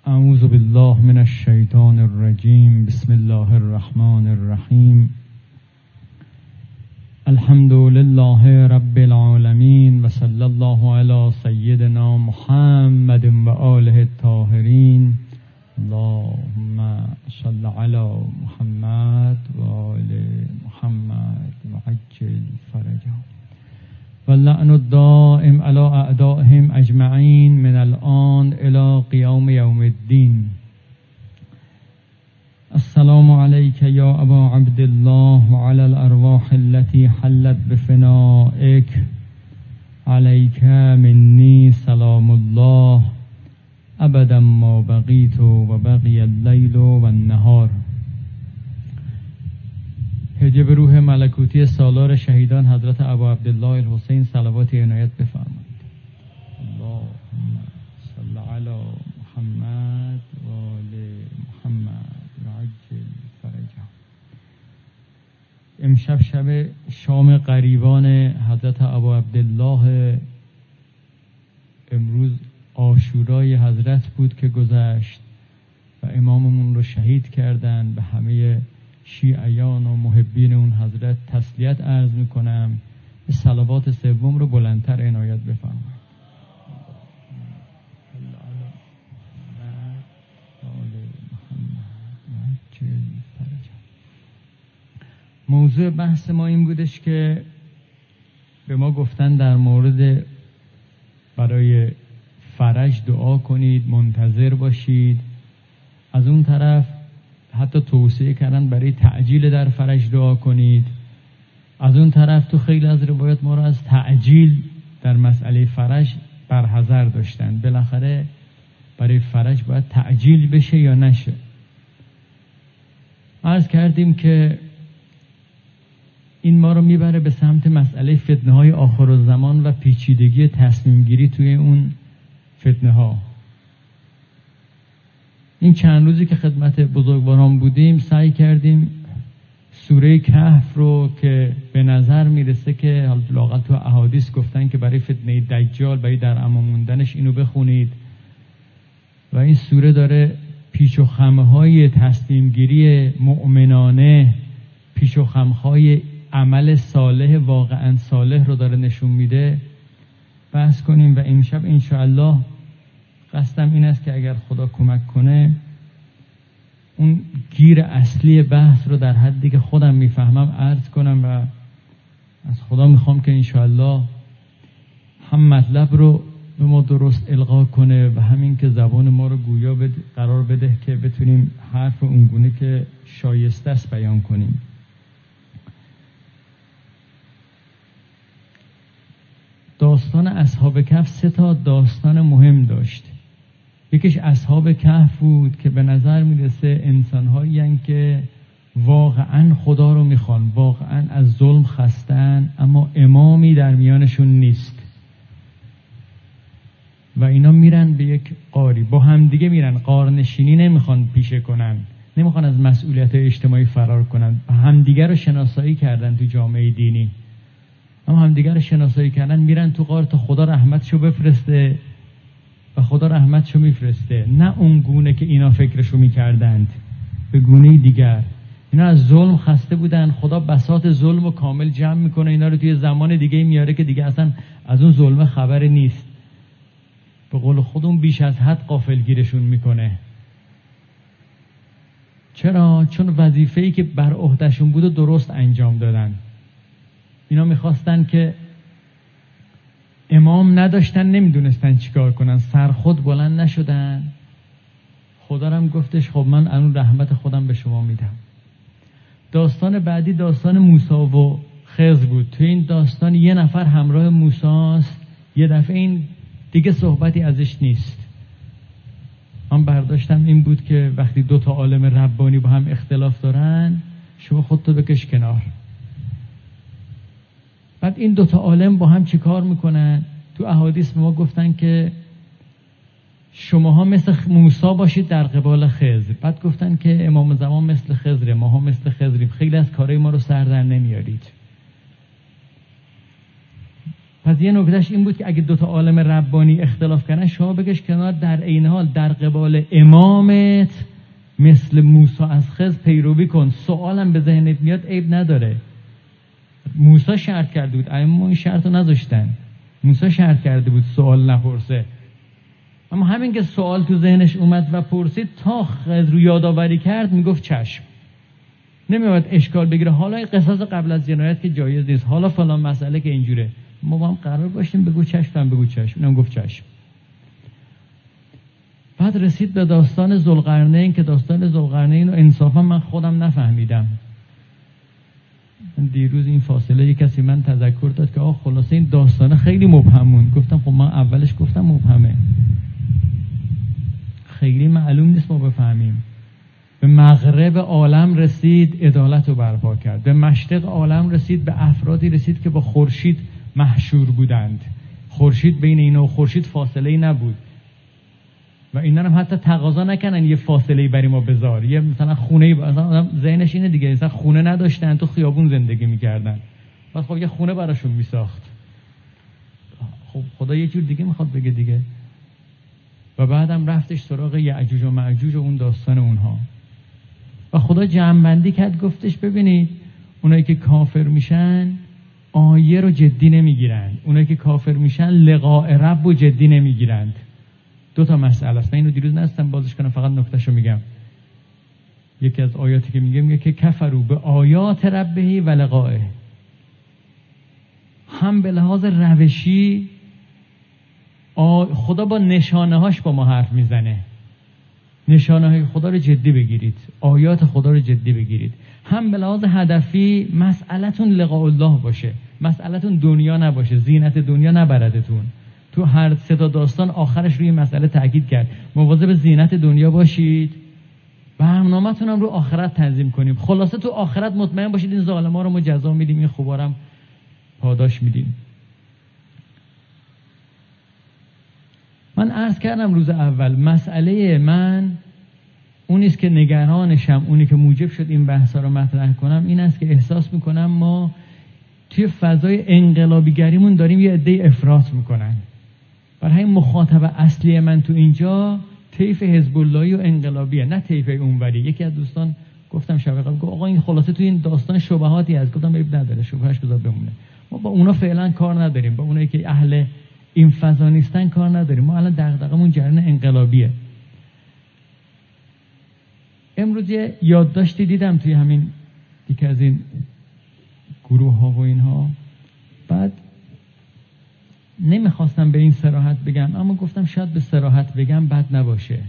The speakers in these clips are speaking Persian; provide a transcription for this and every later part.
اعوذ بالله من الشیطان الرجیم. بسم الله الرحمن الرحیم. الحمد لله رب العالمین و صلی الله علی سیدنا محمد و آله الطاهرین. اللهم صل علی محمد و آل محمد و عجل فرجهم و اللعن الدائم علی اعدائهم اجمعین من الآن الی قیام یوم الدین. السلام علیک یا ابا عبدالله و علی الارواح التي حلت بفنائک. علیک منی سلام الله ابدا ما بقیت و بقی اللیل و النهار. حجب روح ملکوتی سالار شهیدان حضرت ابا عبدالله الحسین صلوات عنایت بفرمایید. اللهم صل علی محمد و آل محمد و عجل فرجهم. امشب شب شام غریبان حضرت ابا عبدالله، امروز عاشورای حضرت بود که گذشت و اماممون رو شهید کردن. به همه شیعیان و محبین اون حضرت تسلیت عرض میکنم. صلوات سوم رو بلندتر عنایت بفرمایید. موضوع بحث ما این بودش که به ما گفتن در مورد برای فرج دعا کنید، منتظر باشید. از اون طرف حتی توصیه کردن برای تعجیل در فرج دعا کنید. از اون طرف تو خیلی از روایات ما را از تعجیل در مسئله فرج برحذر داشتن. بالاخره برای فرج باید تعجیل بشه یا نشه. عرض کردیم که این ما رو میبره به سمت مسئله فتنه های آخر الزمان و پیچیدگی تصمیم گیری توی اون فتنه ها. این چند روزی که خدمت بزرگواران بودیم سعی کردیم سوره کهف رو که به نظر میرسه که لااقل تو احادیث گفتن که برای فتنه دجال، برای در امان موندنش اینو بخونید و این سوره داره پیچ و خم‌های تصمیم گیری مؤمنانه، پیچ و خم‌های عمل صالح واقعا صالح رو داره نشون میده. بحث کنیم و امشب انشاءالله قصدم این است که اگر خدا کمک کنه اون گیر اصلی بحث رو در حدی که خودم میفهمم عرض کنم و از خدا میخوام که انشاءالله هم مطلب رو به ما درست القا کنه و همین که زبان ما رو گویا قرار بده که بتونیم حرف اونگونه که شایسته است بیان کنیم. داستان اصحاب کهف 3 تا داستان مهم داشت. یکیش اصحاب کهف بود که به نظر میرسه انسان‌هایی هستند که واقعا خدا رو میخوان، واقعا از ظلم خستن، اما امامی در میانشون نیست و اینا میرن به یک غاری، با هم دیگه میرن، غارنشینی نمیخوان پیشه کنن، نمیخوان از مسئولیت اجتماعی فرار کنن، همدیگه رو شناسایی کردن تو جامعه دینی، اما همدیگه رو شناسایی کردن میرن تو غار تا خدا رحمتشو بفرسته و خدا رحمتشو میفرسته. نه اون گونه که اینا فکرشو میکردند، به گونه دیگر. اینا از ظلم خسته بودن، خدا بساط ظلم و کامل جمع میکنه، اینا رو توی زمان دیگه میاره که دیگه اصلا از اون ظلم خبری نیست. به قول خودمون بیش از حد غافلگیرشون میکنه. چرا؟ چون وظیفه‌ای که بر عهدهشون بود درست انجام دادن. اینا میخواستن که امام نداشتن، نمیدونستن چیکار کنن، سرخود بلند نشدن. خدا هم گفتش خب من اون رحمت خودم به شما میدم. داستان بعدی داستان موسی و خضر بود. تو این داستان یه نفر همراه موسی است، یه دفعه این دیگه صحبتی ازش نیست. من برداشتم این بود که وقتی 2 تا عالم ربانی با هم اختلاف دارن، شما خودتو بکش کنار. بعد این 2 تا عالم با هم چی کار میکنن؟ تو احادیث به ما گفتن که شماها مثل موسی باشید در قبال خضر. بعد گفتن که امام زمان مثل خضره، ماها مثل خضریم، خیلی از کارهای ما رو سر در نمیارید. پس یه نکتهش این بود که اگه دوتا عالم ربانی اختلاف کردن شما بکش کنار، در عین حال در قبال امامت مثل موسی از خضر پیروی کن. سوالم به ذهنت میاد عیب نداره. موسی شرط کرده بود، اما این شرط رو نذاشتن. موسی شرط کرده بود سوال نپرسه، اما همین که سوال تو ذهنش اومد و پرسید تا خضر رو یادآوری کرد میگفت چشم. نمیاد اشکال بگیره حالا این قصاص قبل از جنایت که جایز نیست، حالا فلان مسئله که اینجوره، ما با هم قرار باشیم بگو چشم، هم بگو چشم. اونم گفت چشم. بعد رسید به داستان ذوالقرنین که داستان ذوالقرنین رو انصافا من خودم نفهمیدم. دیروز این فاصله یک کسی من تذکر داد که خلاصه این داستان خیلی مبهمون. گفتم خب من اولش گفتم مبهمه، خیلی معلوم نیست ما بفهمیم. به مغرب عالم رسید، عدالت رو برپا کرد. به مشرق عالم رسید، به افرادی رسید که با خورشید محشور بودند. خورشید بین اینا و خورشید فاصله‌ای نبود و اینا هم حتی تقاضا نکنن یه فاصله‌ای برای ما بذار. یه مثلا خونه، مثلا ذهنش اینه دیگه، مثلا خونه نداشتن تو خیابون زندگی می‌کردن، بعد خب یه خونه براشون میساخت. خب خدا یه جور دیگه میخواد بگه دیگه. و بعدم رفتش سراغ یأجوج و مأجوج و اون داستان اونها و خدا جمع‌بندی کرد، گفتش ببینید اونایی که کافر میشن آیه رو جدی نمیگیرن، اونایی که کافر میشن لقاء رب رو جدی نمیگیرند. دو تا مسئله است. من اینو دیروز نستم بازش کنم، فقط نکتهشو میگم. یکی از آیاتی که میگه که کفروا به آیات ربه و لقائه، هم به لحاظ روشی خدا با نشانه‌هاش با ما حرف میزنه. نشانه‌های خدا رو جدی بگیرید، آیات خدا رو جدی بگیرید. هم به لحاظ هدفی مسئلتون لقاء الله باشه، مسئلتون دنیا نباشه، زینت دنیا نبردتون. تو هر سه تا داستان آخرش روی مسئله تاکید کرد مواظب زینت دنیا باشید، برنامه‌تون هم رو آخرت تنظیم کنیم. خلاصه تو آخرت مطمئن باشید این ظالما رو ما جزا میدیم، این خوبارم پاداش میدیم. من عرض کردم روز اول مسئله من اون است که نگرانشم، اونی که موجب شد این بحثا رو مطرح کنم این است که احساس میکنم ما توی فضای انقلابیگریمون داریم یه عده افراط میکنن. برای همین مخاطب اصلی من تو اینجا طیف حزب اللهی و انقلابیه، نه طیف اونوری. یکی از دوستان گفتم شب قبل، گفت آقا این خلاصه تو این داستان شبهاتی هست. گفتم عیب نداره، شبهش بذار بمونه. ما با اونا فعلا کار نداریم، با اونایی که اهل این فضا نیستن کار نداریم. ما الان دغدغمون جریان انقلابیه. امروز یه یادداشتی دیدم توی همین یکی از این گروه ها و اینها، بعد نمیخواستم به این صراحت بگم اما گفتم شاید به صراحت بگم بد نباشه.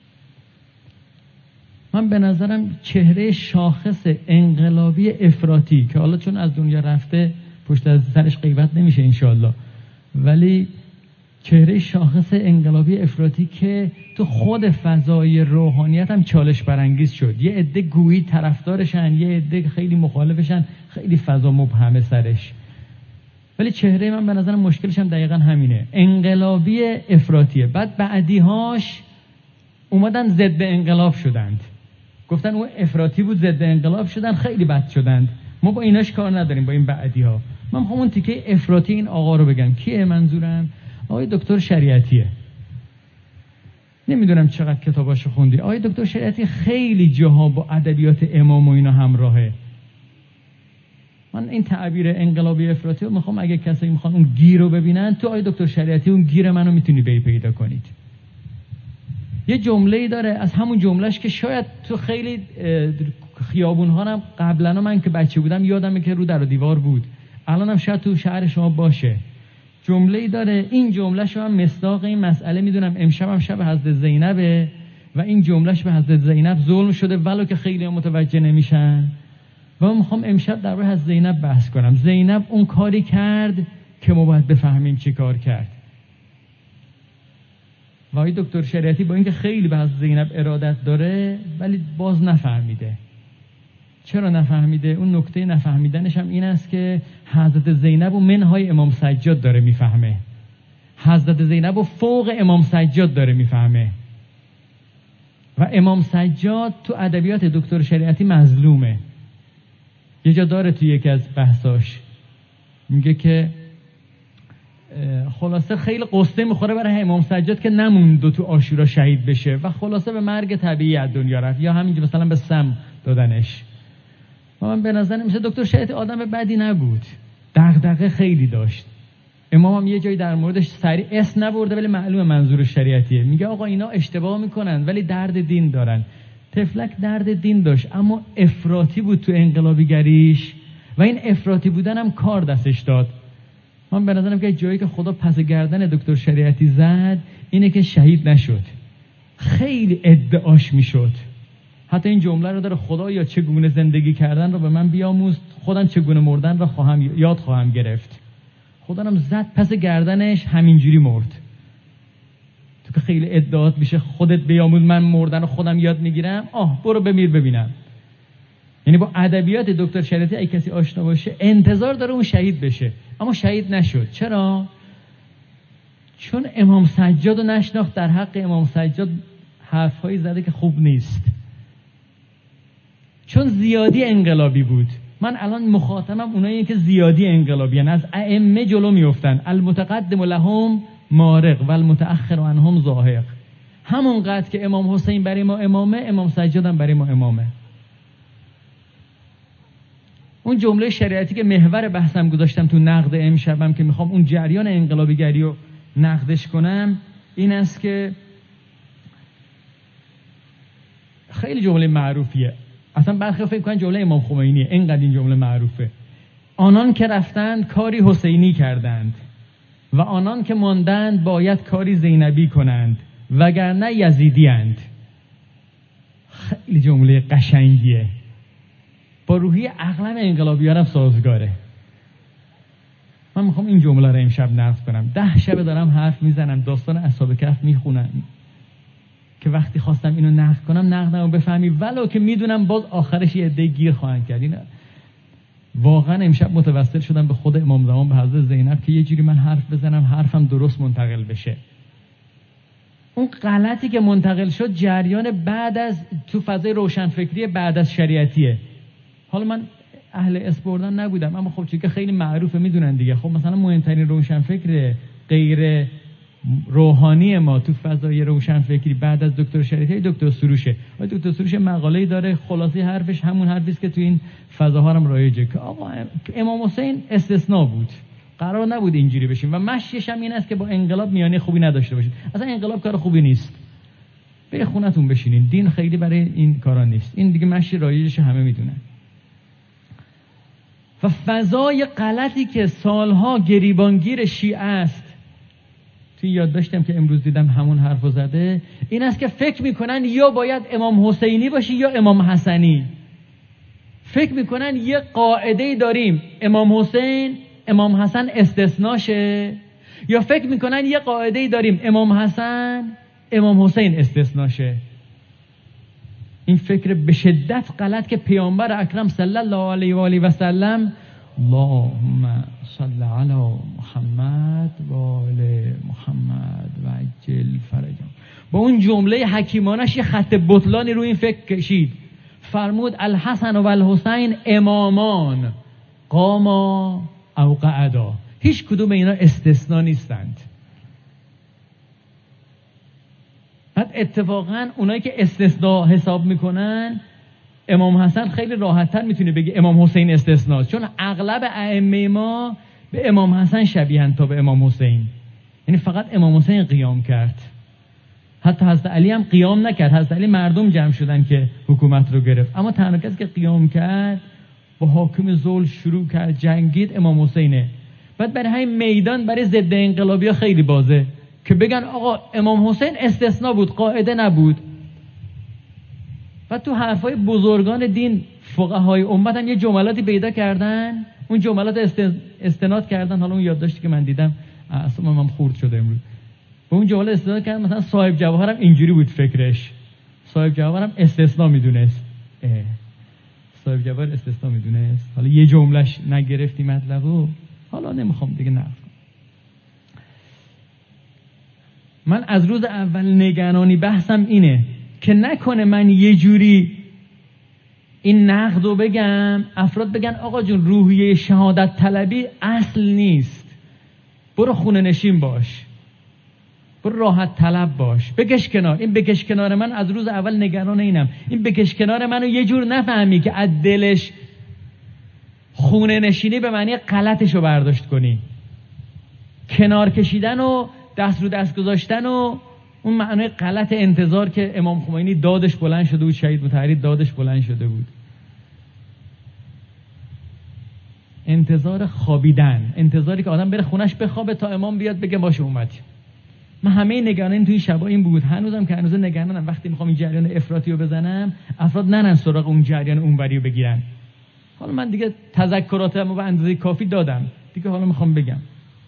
من به نظرم چهره شاخص انقلابی افراطی که حالا چون از دنیا رفته پشت از سرش غیبت نمیشه انشالله، ولی چهره شاخص انقلابی افراطی که تو خود فضای روحانیت هم چالش برانگیز شد. یه عده گویی طرفدارشن، یه عده خیلی مخالفشن، خیلی فضا مبهمه سرش. ولی چهره من به نظرم مشکلش هم دقیقا همینه، انقلابی افراطیه. بعد بعدیهاش اومدن ضد انقلاب شدند، گفتن اون افراطی بود ضد انقلاب شدن، خیلی بد شدند. ما با ایناش کار نداریم، با این بعدیها. من میخوام اون تیکه افراطی این آقا رو بگم. کیه منظورم؟ آقای دکتر شریعتیه. نمیدونم چقدر کتاباشو خوندی. آقای دکتر شریعتی خیلی جاها با ادبیات امام و اینا همراهه. من این تعبیر انقلابی افراطی رو میخوام اگه کسی میخوان اون گیر رو ببینن، تو آقای دکتر شریعتی اون گیر منو میتونی پیدا کنید. یه جمله‌ای داره از همون جملهش که شاید تو خیلی خیابون‌ها هم قبلا من که بچه بودم یادمه که رو در و دیوار بود، الانم شاید تو شهر شما باشه. جمله‌ای داره، این جمله‌شو هم مصداق این مسئله میدونم. امشب هم شب حضرت زینبه و این جملهش به حضرت زینب ظلم شده ولو که خیلی متوجه نمیشن. و من میخوام امشب درباره حضرت زینب بحث کنم. زینب اون کاری کرد که ما باید بفهمیم چی کار کرد. و آقای دکتر شریعتی با اینکه خیلی به حضرت زینب ارادت داره ولی باز نفهمیده. چرا نفهمیده؟ اون نکته نفهمیدنش هم این است که حضرت زینب و منهای امام سجاد داره میفهمه. حضرت زینب و فوق امام سجاد داره میفهمه. و امام سجاد تو ادبیات دکتر شریعتی مظلومه. یه جا داره تو یکی از بحثاش میگه که خلاصه خیلی قصه میخوره برای امام سجاد که نموند تو عاشورا شهید بشه و خلاصه به مرگ طبیعی از دنیا رفت، یا همینجا مثلا به سم دادنش. و من به نظر میشه دکتر شریعتی آدم بدی نبود، دغدغه خیلی داشت. امام هم یه جایی در موردش سریع اسم نبرده ولی معلومه منظور شریعتیه. میگه آقا اینا اشتباه میکنن ولی درد دین دارن. تفلک درد دین داشت اما افراطی بود تو انقلابیگریش و این افراطی بودن هم کار دستش داد. من به نظرم که جایی که خدا پس گردن دکتر شریعتی زد اینه که شهید نشد. خیلی ادعاش میشد، حتی این جمله رو داره خدایا چگونه زندگی کردن رو به من بیاموز، خودم چگونه مردن رو یاد خواهم گرفت. خدا هم زد پس گردنش، همینجوری مرد. تو که خیلی ادعات میشه خودت بیاموز، من مردن رو خودم یاد میگیرم، برو بمیر ببینم. یعنی با ادبیات دکتر شریعتی اگه کسی آشنا باشه انتظار داره اون شهید بشه، اما شهید نشد. چرا؟ چون امام سجاد رو نشناخت، در حق امام سجاد حرفهایی زده که خوب نیست، چون زیادی انقلابی بود. من الان مخاطبم اونایی که زیادی انقلابی هستند، از ائمه جلو میافتن. المتقدم لهم مارق و المتأخر عنهم زاهق. همونقدر که امام حسین برای ما امامه، امام سجاد هم برای ما امامه. اون جمله شریعتی که محور بحثم گذاشتم تو نقد امشبم که میخوام اون جریان انقلابیگری رو نقدش کنم، این است که خیلی جمله معروفیه. اصلا برخی فکر کنن جمله امام خمینیه، اینقدر این جمله معروفه. آنان که رفتند کاری حسینی کردند و آنان که ماندند باید کاری زینبی کنند وگرنه یزیدی اند. خیلی جمله قشنگیه، با روحی اغلب انقلابیان هم سازگاره. من میخوام این جمله رو امشب نقد کنم. 10 شب دارم حرف میزنم، داستان اصحاب کهف میخونم که وقتی خواستم اینو نقد کنم نقدم رو بفهمی، ولو که میدونم باز آخرش یه عده گیر خواهند کرد. اینا واقعا امشب متوسل شدم به خود امام زمان، به حضرت زینب، که یه جوری من حرف بزنم حرفم درست منتقل بشه. اون غلطی که منتقل شد جریان بعد از تو فضای روشنفکری بعد از شریعتیه. حالا من اهل اسپردن نبودم، اما خب چون که خیلی معروفه میدونن دیگه. خب مثلا مهمترین روشنفکر غیر روحانی ما تو فضای روشنفکری بعد از دکتر شریعتی دکتر سروشه. و دکتر سروش مقاله‌ای داره، خلاصه حرفش همون حرفی است که تو این فضاها هم رایجه که آقا امام حسین استثناء بود، قرار نبود اینجوری بشیم و مشیش هم این است که با انقلاب میانه خوبی نداشته باشید. اصلا انقلاب کار خوبی نیست، به خونتون بشینین، دین خیلی برای این کارا نیست. این دیگه مشی رایجش همه میدونن. و فضای غلطی که سالها گریبانگیر شیعه است، توی یاد داشتم که امروز دیدم همون حرفو زده، این است که فکر میکنن یا باید امام حسینی باشی یا امام حسنی. فکر میکنن یه قاعده‌ای داریم، امام حسین امام حسن استثناشه، یا فکر میکنن یه قاعده‌ای داریم، امام حسن امام حسین استثناشه. این فکر به شدت غلط که پیامبر اکرم صلی الله علیه و آله و سلم، اللهم صل علی محمد و آل محمد و عجل فرجهم، با اون جمله حکیمانش یه خط بطلانی رو این فکر کشید. فرمود الحسن و الحسین امامان قاما او قعدا. هیچ کدوم اینا استثناء نیستند. بعد اتفاقا اونایی که استثناء حساب میکنن، امام حسن خیلی راحت‌تر میتونه بگه امام حسین استثناء، چون اغلب ائمه ما به امام حسن شبیهن تا به امام حسین. یعنی فقط امام حسین قیام کرد، حتی حضرت علی هم قیام نکرد. حضرت علی مردم جمع شدن که حکومت رو گرفت، اما تنها کسی که قیام کرد با حاکم ظلم شروع کرد جنگید امام حسینه. بعد برای همین میدان برای ضد انقلابی‌ها خیلی بازه که بگن آقا امام حسین استثناء بود، قاعده نبود. و تو حرفای بزرگان دین، فقهای امت هم یه جملاتی پیدا کردن، اون جملات استناد کردن. حالا اون یادداشتی که من دیدم اصلا من خورد شده امروز، با اون جمله استناد کردن. مثلا صاحب جواهر هم اینجوری بود فکرش، صاحب جواهر هم استثناء میدونست. صاحب جواهر استثناء میدونست، حالا یه جملهش نگرفتی مطلبو، حالا نمیخوام دیگه نقد. من از روز اول نگرانی بحثم اینه که نکنه من یه جوری این نقد رو بگم افراد بگن آقا جون روحیه شهادت طلبی اصل نیست. برو خونه نشین باش، برو راحت طلب باش، بکش کنار. این بکش کنار من از روز اول نگران اینم، این بکش کنار منو یه جور نفهمی که از دلش خونه نشینی به معنی غلطشو برداشت کنی. کنار کشیدن و دست رو دست گذاشتن و اون معنی غلط انتظار که امام خمینی دادش بلند شده بود، شهید مطهری دادش بلند شده بود. انتظار خوابیدن، انتظاری که آدم بره خونش بخوابه تا امام بیاد بگه باشه اومدی. من همه نگرانیم توی این شبا این بود، هنوزم که هنوز نگرانم وقتی میخوام این جریان افراطی رو بزنم افراد نرن سراغ اون جریان اونوری رو بگیرن. حالا من دیگه تذکراتمو به اندازه کافی دادم دیگه، حالا میخوام بگم.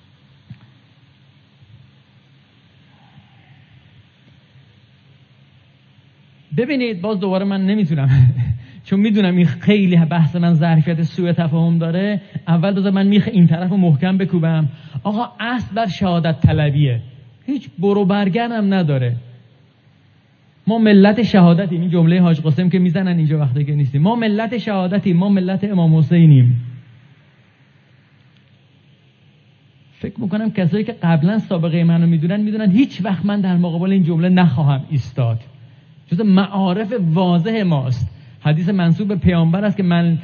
ببینید باز دوباره من نمیتونم چون میدونم این خیلی بحث من ظرفیت سوء تفاهم داره. اول بذار من میخ این طرف رو محکم بکوبم. آقا اصل بر شهادت طلبیه، هیچ برو برگردم نداره. ما ملت شهادتیم، این جمله حاج قاسم که میزنن اینجا وقتی که نیستیم. ما ملت شهادتیم، ما ملت امام حسینیم. فکر میکنم کسایی که قبلا سابقه منو میدونن هیچ وقت من در مقابل این جمله نخواهم ایستاد. جز معارف واضح ماست. حدیث منسوب به پیامبر است که من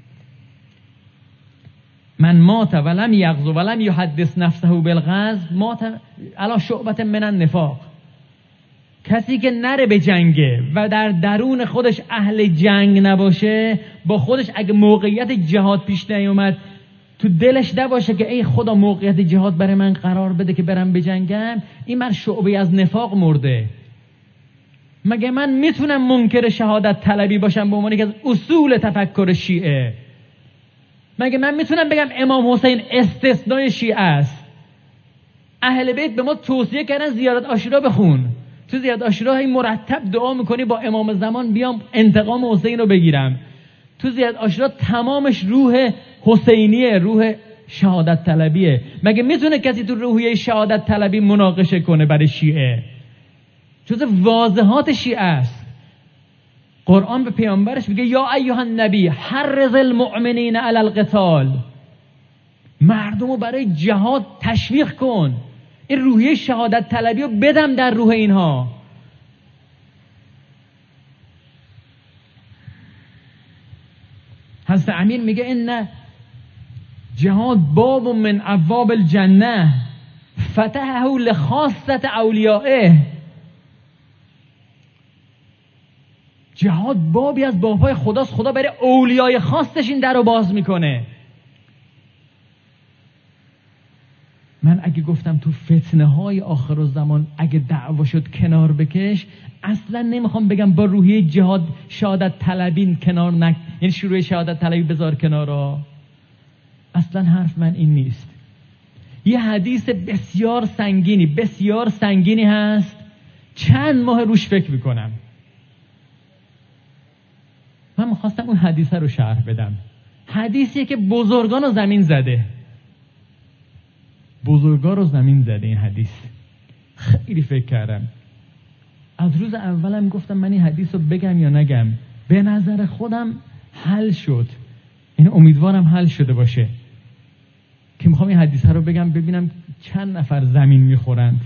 مات ولم یغزو ولم یحدث نفسه بالغزو مات علی شعبة من النفاق. کسی که نره به جنگه و در درون خودش اهل جنگ نباشه، با خودش اگه موقعیت جهاد پیش نیومد تو دلش نباشه که ای خدا موقعیت جهاد برای من قرار بده که برم بجنگم، این من شعبه از نفاق مرده. مگه من میتونم منکر شهادت طلبی باشم به عنوان که از اصول تفکر شیعه؟ مگه من میتونم بگم امام حسین استثنای شیعه است؟ اهل بیت به ما توصیه کردن زیارت عاشورا بخون. تو زیارت عاشورا هی مرتب دعا میکنی با امام زمان بیام انتقام حسین رو بگیرم. تو زیارت عاشورا تمامش روح حسینیه، روح شهادت طلبیه. مگه میتونه کسی تو روحیه شهادت طلبی مناقشه کنه برای شیعه؟ جز واضحات شیعه است. قرآن به پیامبرش میگه یا ایها النبی حرض المؤمنین علی القتال، مردمو برای جهاد تشویق کن. این روحیه شهادت طلبی رو بدم در روح اینها. حضرت امین میگه این جهاد باب من ابواب الجنه فتحه لخاصة اولیائه. جهاد بابی از بابهای خداست، خدا برای اولیای خاصش این در رو باز میکنه. من اگه گفتم تو فتنه های آخر الزمان اگه دعوا شد کنار بکش، اصلا نمیخوام بگم با روحیه جهاد شهادت طلبین کنار یعنی شروع شهادت طلبی بذار کنارا. اصلا حرف من این نیست. یه حدیث بسیار سنگینی هست، چند ماه روش فکر میکنم. من میخواستم اون حدیثه رو شرح بدم. حدیثیه که بزرگان رو زمین زده. این حدیث. خیلی فکر کردم. از روز اولم گفتم من این حدیث رو بگم یا نگم. به نظر خودم حل شد. این امیدوارم حل شده باشه که میخوام این حدیثه رو بگم ببینم چند نفر زمین میخورند.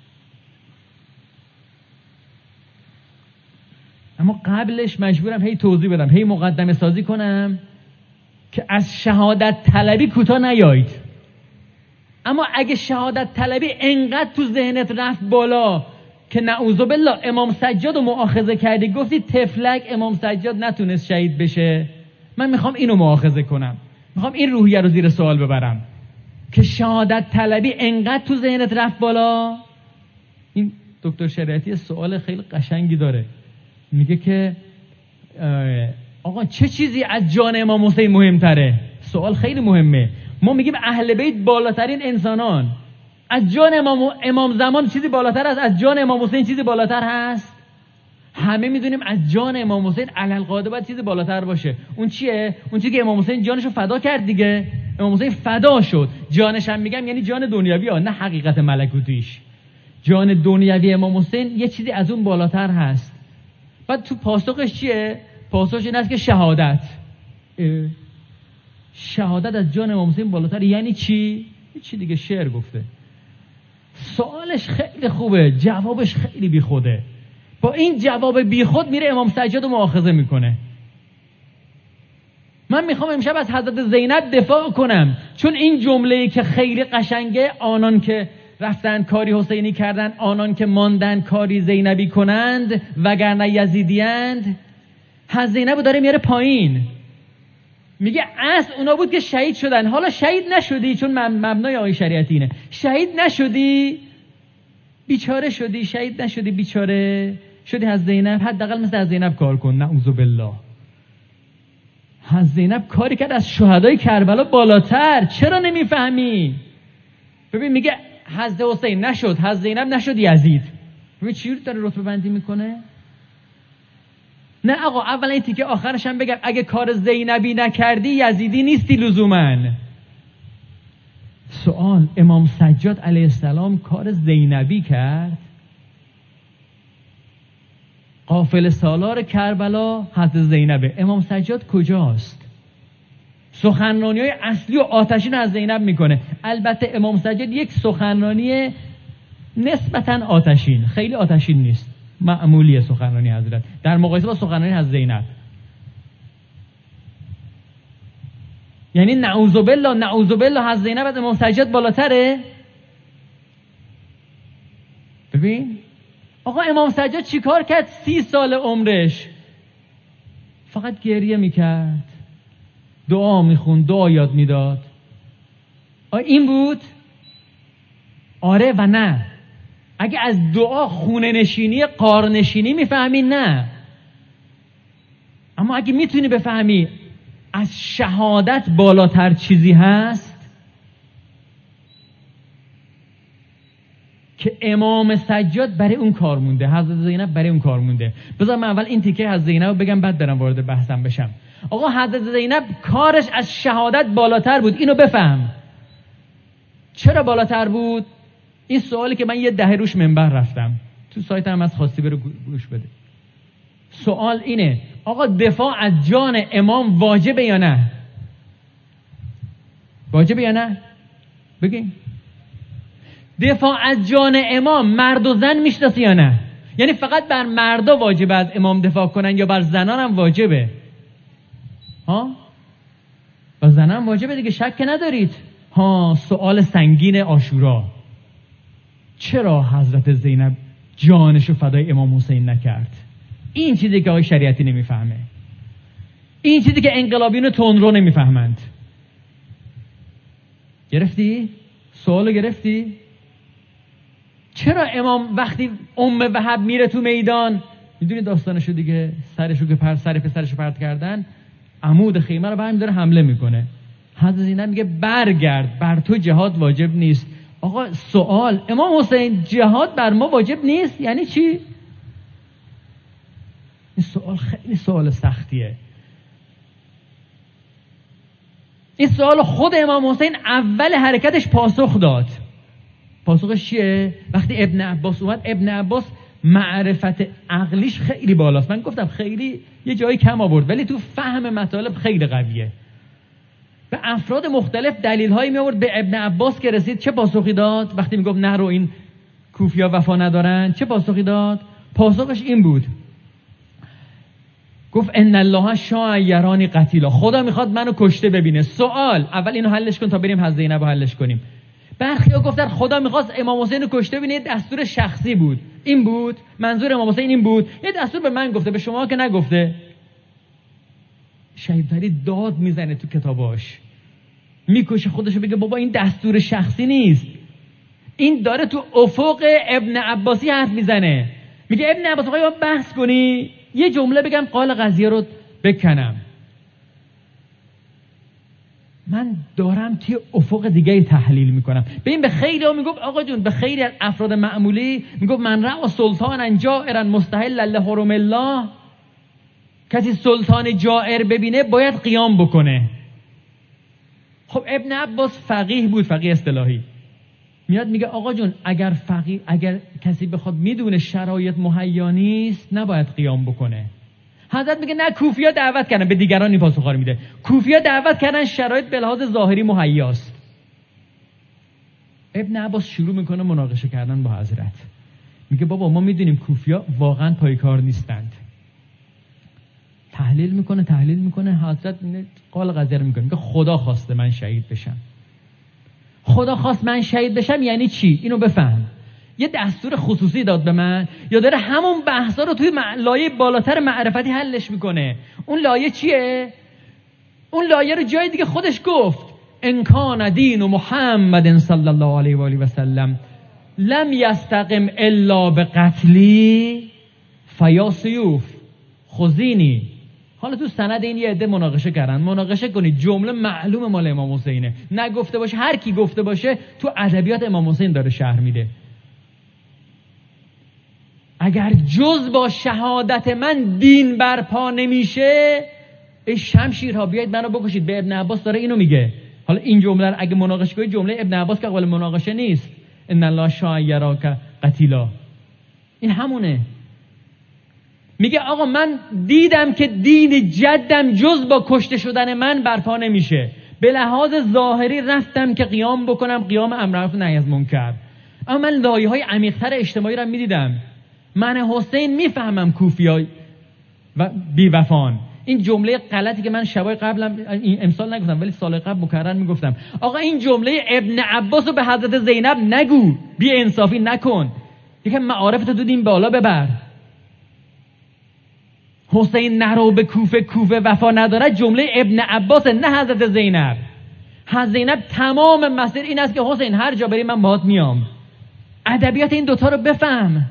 اما قبلش مجبورم هی توضیح بدم، هی مقدمه سازی کنم که از شهادت طلبی کوتاه نیایید. اما اگه شهادت طلبی انقدر تو ذهنت رفت بالا که نعوذ بالله امام سجاد رو مؤاخذه کردی، گفتی تفلک امام سجاد نتونست شهید بشه، من میخوام اینو مؤاخذه کنم، میخوام این روحیه رو زیر سوال ببرم که شهادت طلبی انقدر تو ذهنت رفت بالا. این دکتر شریعتی سوال خیلی قشنگی داره، میگه که آقا چه چیزی از جان امام حسین مهمتره؟ سوال خیلی مهمه. ما میگیم اهل بیت بالاترین انسانان، از جان امام زمان چیزی بالاتر است؟ از جان امام حسین چیزی بالاتر هست؟ همه میدونیم از جان امام حسین علالقاعده باید چیزی بالاتر باشه. اون چیه؟ اون چیزی که امام حسین جانشو فدا کرد دیگه. امام حسین فدا شد. جانش هم میگم یعنی جان دنیوی ها، نه حقیقت ملکوتیش. جان دنیوی امام حسین یه چیزی از اون بالاتر هست. بعد تو پاسخش چیه؟ پاسخش این است که شهادت از جان امام حسین بالاتر. یعنی چی؟ هیچی دیگه، شعر گفته. سوالش خیلی خوبه، جوابش خیلی بیخوده. با این جواب بیخود میره امام سجاد رو مؤاخذه میکنه. من میخوام امشب از حضرت زینب دفاع کنم، چون این جمله‌ای که خیلی قشنگه، آنان که رفتن کاری حسینی کردن، آنان که ماندن کاری زینبی کنند، وگرنه یزیدیند. حضرت زینب داره میاره پایین، میگه اصل اونا بود که شهید شدن. حالا شهید نشدی، چون مبنای آیه شریعتی اینه، شهید نشدی بیچاره شدی، شهید نشدی بیچاره شدی. حضرت زینب حداقل مثل حضرت زینب کار کن، نعوذ بالله. حضرت زینب کاری کرد از شهدای کربلا بالاتر. چرا نمیفهمی؟ ببین میگه حضرت حسین نشد، حضرت زینب نشد، یزید. ببین چی داره رتبه بندی میکنه. نه آقا، اول این تیکه آخرش هم بگم اگه کار زینبی نکردی یزیدی نیستی لزوماً. سوال، امام سجاد علیه السلام کار زینبی کرد؟ قافله سالار کربلا حضرت زینبه، امام سجاد کجاست؟ سخنرانی‌های اصلی و آتشین از زینب میکنه. البته امام سجاد یک سخنرانی نسبتاً آتشین، خیلی آتشین نیست، معمولیه سخنرانی حضرت در مقایسه با سخنرانی حضرت زینب. یعنی نعوذ بالله، نعوذ بالله، حضرت زینب از امام سجاد بالاتره. ببین آقا امام سجاد چیکار کرد 30 سال عمرش؟ فقط گریه میکرد، دعا میخوند، دعا یاد میداد. این بود؟ آره و نه. اگه از دعا خونه نشینی قار نشینی میفهمی، نه. اما اگه میتونی بفهمی از شهادت بالاتر چیزی هست، که امام سجاد برای اون کار مونده، حضرت زینب برای اون کار مونده. بذار من اول این تیکه حضرت زینب بگم، بعد برم وارد بحثم بشم. آقا حضرت زینب کارش از شهادت بالاتر بود، اینو بفهم. چرا بالاتر بود؟ این سوالی که من یه دهه روش منبر رفتم، تو سایت هم از خواستی برو گوش بده. سوال اینه آقا دفاع از جان امام واجبه یا نه؟ واجبه یا نه؟ بگین. دفاع از جان امام مرد و زن میشناسه یا نه؟ یعنی فقط بر مردا واجبه از امام دفاع کنن یا بر زنان هم واجبه؟ ها؟ بر زنان هم واجبه دیگه، شک ندارید. ها، سوال سنگین عاشورا، چرا حضرت زینب جانشو فدای امام حسین نکرد؟ این چیزی که آقای شریعتی نمیفهمه، این چیزی که انقلابیون تندرو نمیفهمند. گرفتی؟ سوالو گرفتی؟ چرا امام وقتی وهب میره تو میدان، میدونی داستانشو دیگه، سرشو که سر پسرشو پرت کردن، عمود خیمه رو برمی داره حمله میکنه. حضرت زینب میگه برگرد، بر تو جهاد واجب نیست. آقا سوال، امام حسین جهاد بر ما واجب نیست یعنی چی؟ این سوال خیلی سوال سختیه. این سوال خود امام حسین اول حرکتش پاسخ داد. پاسخش چیه؟ وقتی ابن عباس اومد، ابن عباس معرفت عقلیش خیلی بالاست. من گفتم خیلی یه جایی کم آورد، ولی تو فهم مطالب خیلی قویه. به افراد مختلف دلیل هایی می آورد. به ابن عباس که رسید چه پاسخی داد؟ وقتی میگفت نه رو این کوفیا وفا ندارن، چه پاسخی داد؟ پاسخش این بود، گفت ان الله شاء یرانی قتیلا، خدا میخواد منو کشته ببینه. سوال، اول اینو حلش کن تا بریم حضرت زینب رو حلش کنیم. برخیا گفتن خدا میخواست امام حسین رو کشته ببینه، دستور شخصی بود. این بود منظور امام حسین، این بود. یه دستور به من گفته، به شما که نگفته. شهید فرید داد میزنه تو کتاباش، میکشه خودشو، بگه بابا این دستور شخصی نیست، این داره تو افق ابن عباسی حرف میزنه. میگه ابن عباس آقای بحث کنی، یه جمله بگم قال قضیه رو بکنم. من دارم توی افق دیگه تحلیل میکنم. ببین به خیلی ها میگفت آقا جون، به خیلی از افراد معمولی میگفت من رأى سلطانا جائرا مستحلا لحرم الله، کسی سلطان جائر ببینه باید قیام بکنه. خب ابن عباس فقیه بود، فقیه اصطلاحی، میاد میگه آقا جون اگر کسی بخواد میدونه شرایط مهیا نیست نباید قیام بکنه. حضرت میگه نه، کوفیا دعوت کردن، به دیگران این پاسخ رو میده، کوفیا دعوت کردن، شرایط به لحاظ ظاهری مهیاست. ابن عباس شروع میکنه مناقشه کردن با حضرت. میگه بابا ما میدونیم کوفیا واقعا پای کار نیستند. تحلیل میکنه. حضرت قال قضیه رو میگه خدا خواسته من شهید بشم. خدا خواست من شهید بشم یعنی چی؟ اینو بفهم. یه دستور خصوصی داد به من یا داره همون بحثا رو توی لایه بالاتر معرفتی حلش میکنه؟ اون لایه چیه؟ اون لایه رو جای دیگه خودش گفت ان کان دین محمد صلی الله علیه و آله و سلم لم یستقم الا بقتلی فیا سیوف خذینی. حالا تو سند این یه عده مناقشه کنید، جمله معلومه مال امام حسینه، نگفته باشه، هر کی گفته باشه تو ادبیات امام حسین داره شرح میده. اگر جز با شهادت من دین برپا نمیشه، ای شمشیرها بیاید منو بکشید. به ابن عباس داره اینو میگه. حالا این جمله رو اگه مناقشه کنید، جمله ابن عباس که قابل مناقشه نیست، ان الله شاعراک قتیلا، این همونه. میگه آقا من دیدم که دین جدم جز با کشته شدن من برپا نمیشه. به لحاظ ظاهری رفتم که قیام بکنم، قیام امر معروف نهی از منکر، اما من لایه‌های عمیق‌تر اجتماعی رو میدیدم. من حسین میفهمم کوفیای و بی‌وفان. این جمله غلطی که من شبای قبلم امسال نگفتم ولی سال قبل مکرر میگفتم، آقا این جمله ابن عباس رو به حضرت زینب نگو، بی انصافی نکن، یکم معارفت رو این بالا ببر. حسین نرو به کوفه وفا نداره جمله ابن عباس، نه حضرت زینب. حضرت زینب تمام مسیر این است که حسین هر جا بری من باهات میام. ادبیات این دوتا رو بفهم.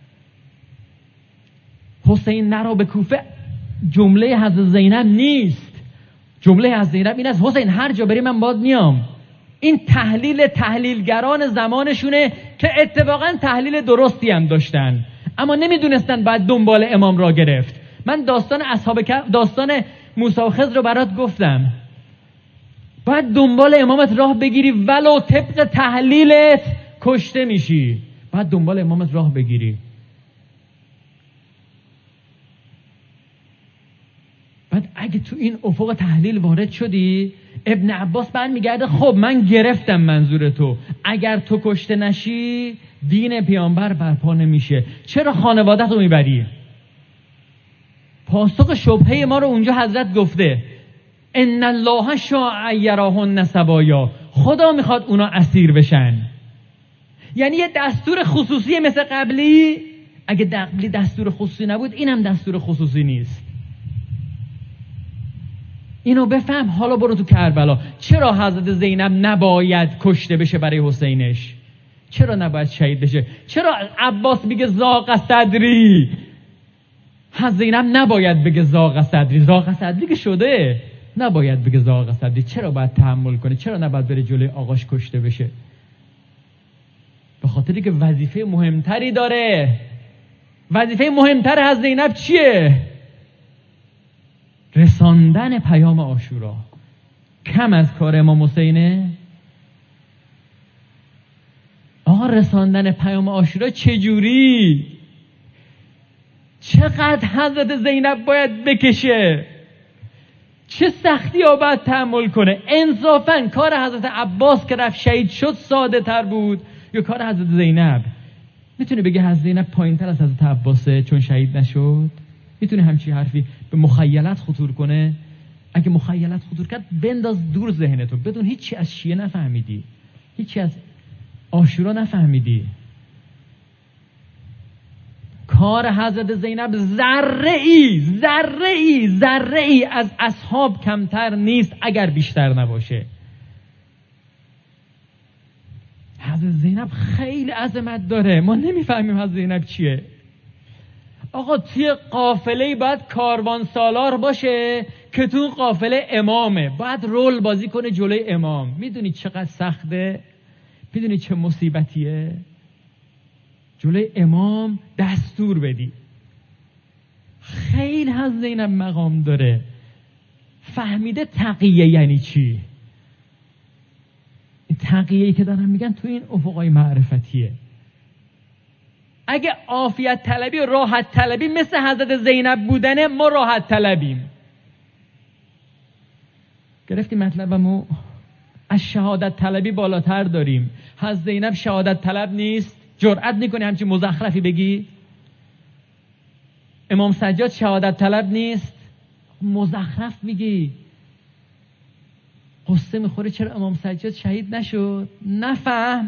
حسین نرو به کوفه جمله حضرت زینب نیست، جمله حضرت زینب این است حسین هر جا بری من باهات میام. این تحلیلگران زمانشونه که اتفاقا تحلیل درستی هم داشتن اما نمیدونستن باید دنبال امام را گرفت. من داستان اصحاب کهف، داستان موسی و خضر رو برات گفتم. باید دنبال امامت راه بگیری ولو طبق تحلیلت کشته میشی، باید دنبال امامت راه بگیری. بعد اگه تو این افق تحلیل وارد شدی، ابن عباس برمیگرده خب من گرفتم منظور تو، اگر تو کشته نشی دین پیامبر برپا نمیشه، چرا خانوادت رو میبری؟ پاسخ شبهه ما رو اونجا حضرت گفته ان الله شاء یراهن سبایا، خدا میخواد اونا اسیر بشن. یعنی یه دستور خصوصی مثل قبلی، اگه قبلی دستور خصوصی نبود اینم دستور خصوصی نیست. اینو بفهم. حالا برو تو کربلا، چرا حضرت زینب نباید کشته بشه برای حسینش؟ چرا نباید شهید بشه؟ چرا عباس میگه زاق صدری، حضرت زینب نباید بگه زاق صدری؟ زاق صدری که شده، نباید بگه زاق صدری. چرا باید تحمل کنه؟ چرا نباید بره جلوی آقاش کشته بشه؟ به خاطری که وظیفه مهمتری داره. وظیفه مهمتر حضرت زینب چیه؟ رساندن پیام عاشورا. کم از کار امام حسینه؟ آقا رساندن پیام عاشورا چجوری؟ چقدر حضرت زینب باید بکشه؟ چه سختی ها باید تحمل کنه؟ انصافاً کار حضرت عباس که رفت شهید شد ساده تر بود یا کار حضرت زینب؟ میتونه بگه حضرت زینب پایین تر از حضرت عباسه چون شهید نشد؟ میتونه همچی حرفی به مخیلت خطور کنه؟ اگه مخیلت خطور کرد بنداز دور ذهنتو، بدون هیچی از شیعه نفهمیدی، هیچی از عاشورا نفهمیدی. کار حضرت زینب ذره ای از اصحاب کمتر نیست اگر بیشتر نباشه. حضرت زینب خیلی عظمت داره، ما نمیفهمیم حضرت زینب چیه. آقا توی قافله باید کاروان سالار باشه که تو قافله امامه، باید رول بازی کنه جلوی امام. میدونی چقدر سخته؟ میدونی چه مصیبتیه؟ جلوی امام دستور بدی. خیلی حضرت زینب مقام داره، فهمیده تقیه یعنی چی. این تقیه‌ای که دارن میگن تو این افقای معرفتیه. اگه عافیت طلبی و راحت طلبی مثل حضرت زینب بودنه، ما راحت طلبیم. گرفتی مطلبمو؟ از شهادت طلبی بالاتر داریم. حضرت زینب شهادت طلب نیست؟ جرئت میکنی همچین مزخرفی بگی؟ امام سجاد شهادت طلب نیست؟ مزخرف میگی. قصه میخوره چرا امام سجاد شهید نشد؟ نفهم.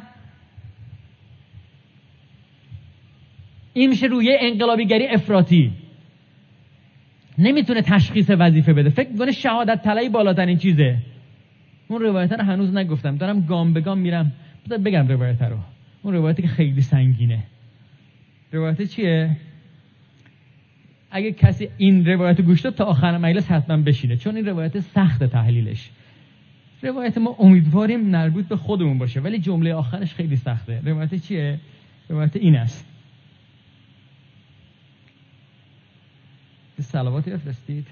این میشه روی انقلابیگری افراطی. نمیتونه تشخیص وظیفه بده، فکر میکنه شهادت طلبی بالاترین چیزه. اون روایت رو هنوز نگفتم، دارم گام به گام میرم. بگم روایت رو. اون روایتی که خیلی سنگینه. روایت چیه؟ اگه کسی این روایت گوش داد تا آخر مجلس حتما بشینه، چون این روایت سخت تحلیلش. روایت ما امیدواریم مربوط به خودمون باشه، ولی جمله آخرش خیلی سخته. روایت چیه؟ روایت این است. صلواتی بفرستید.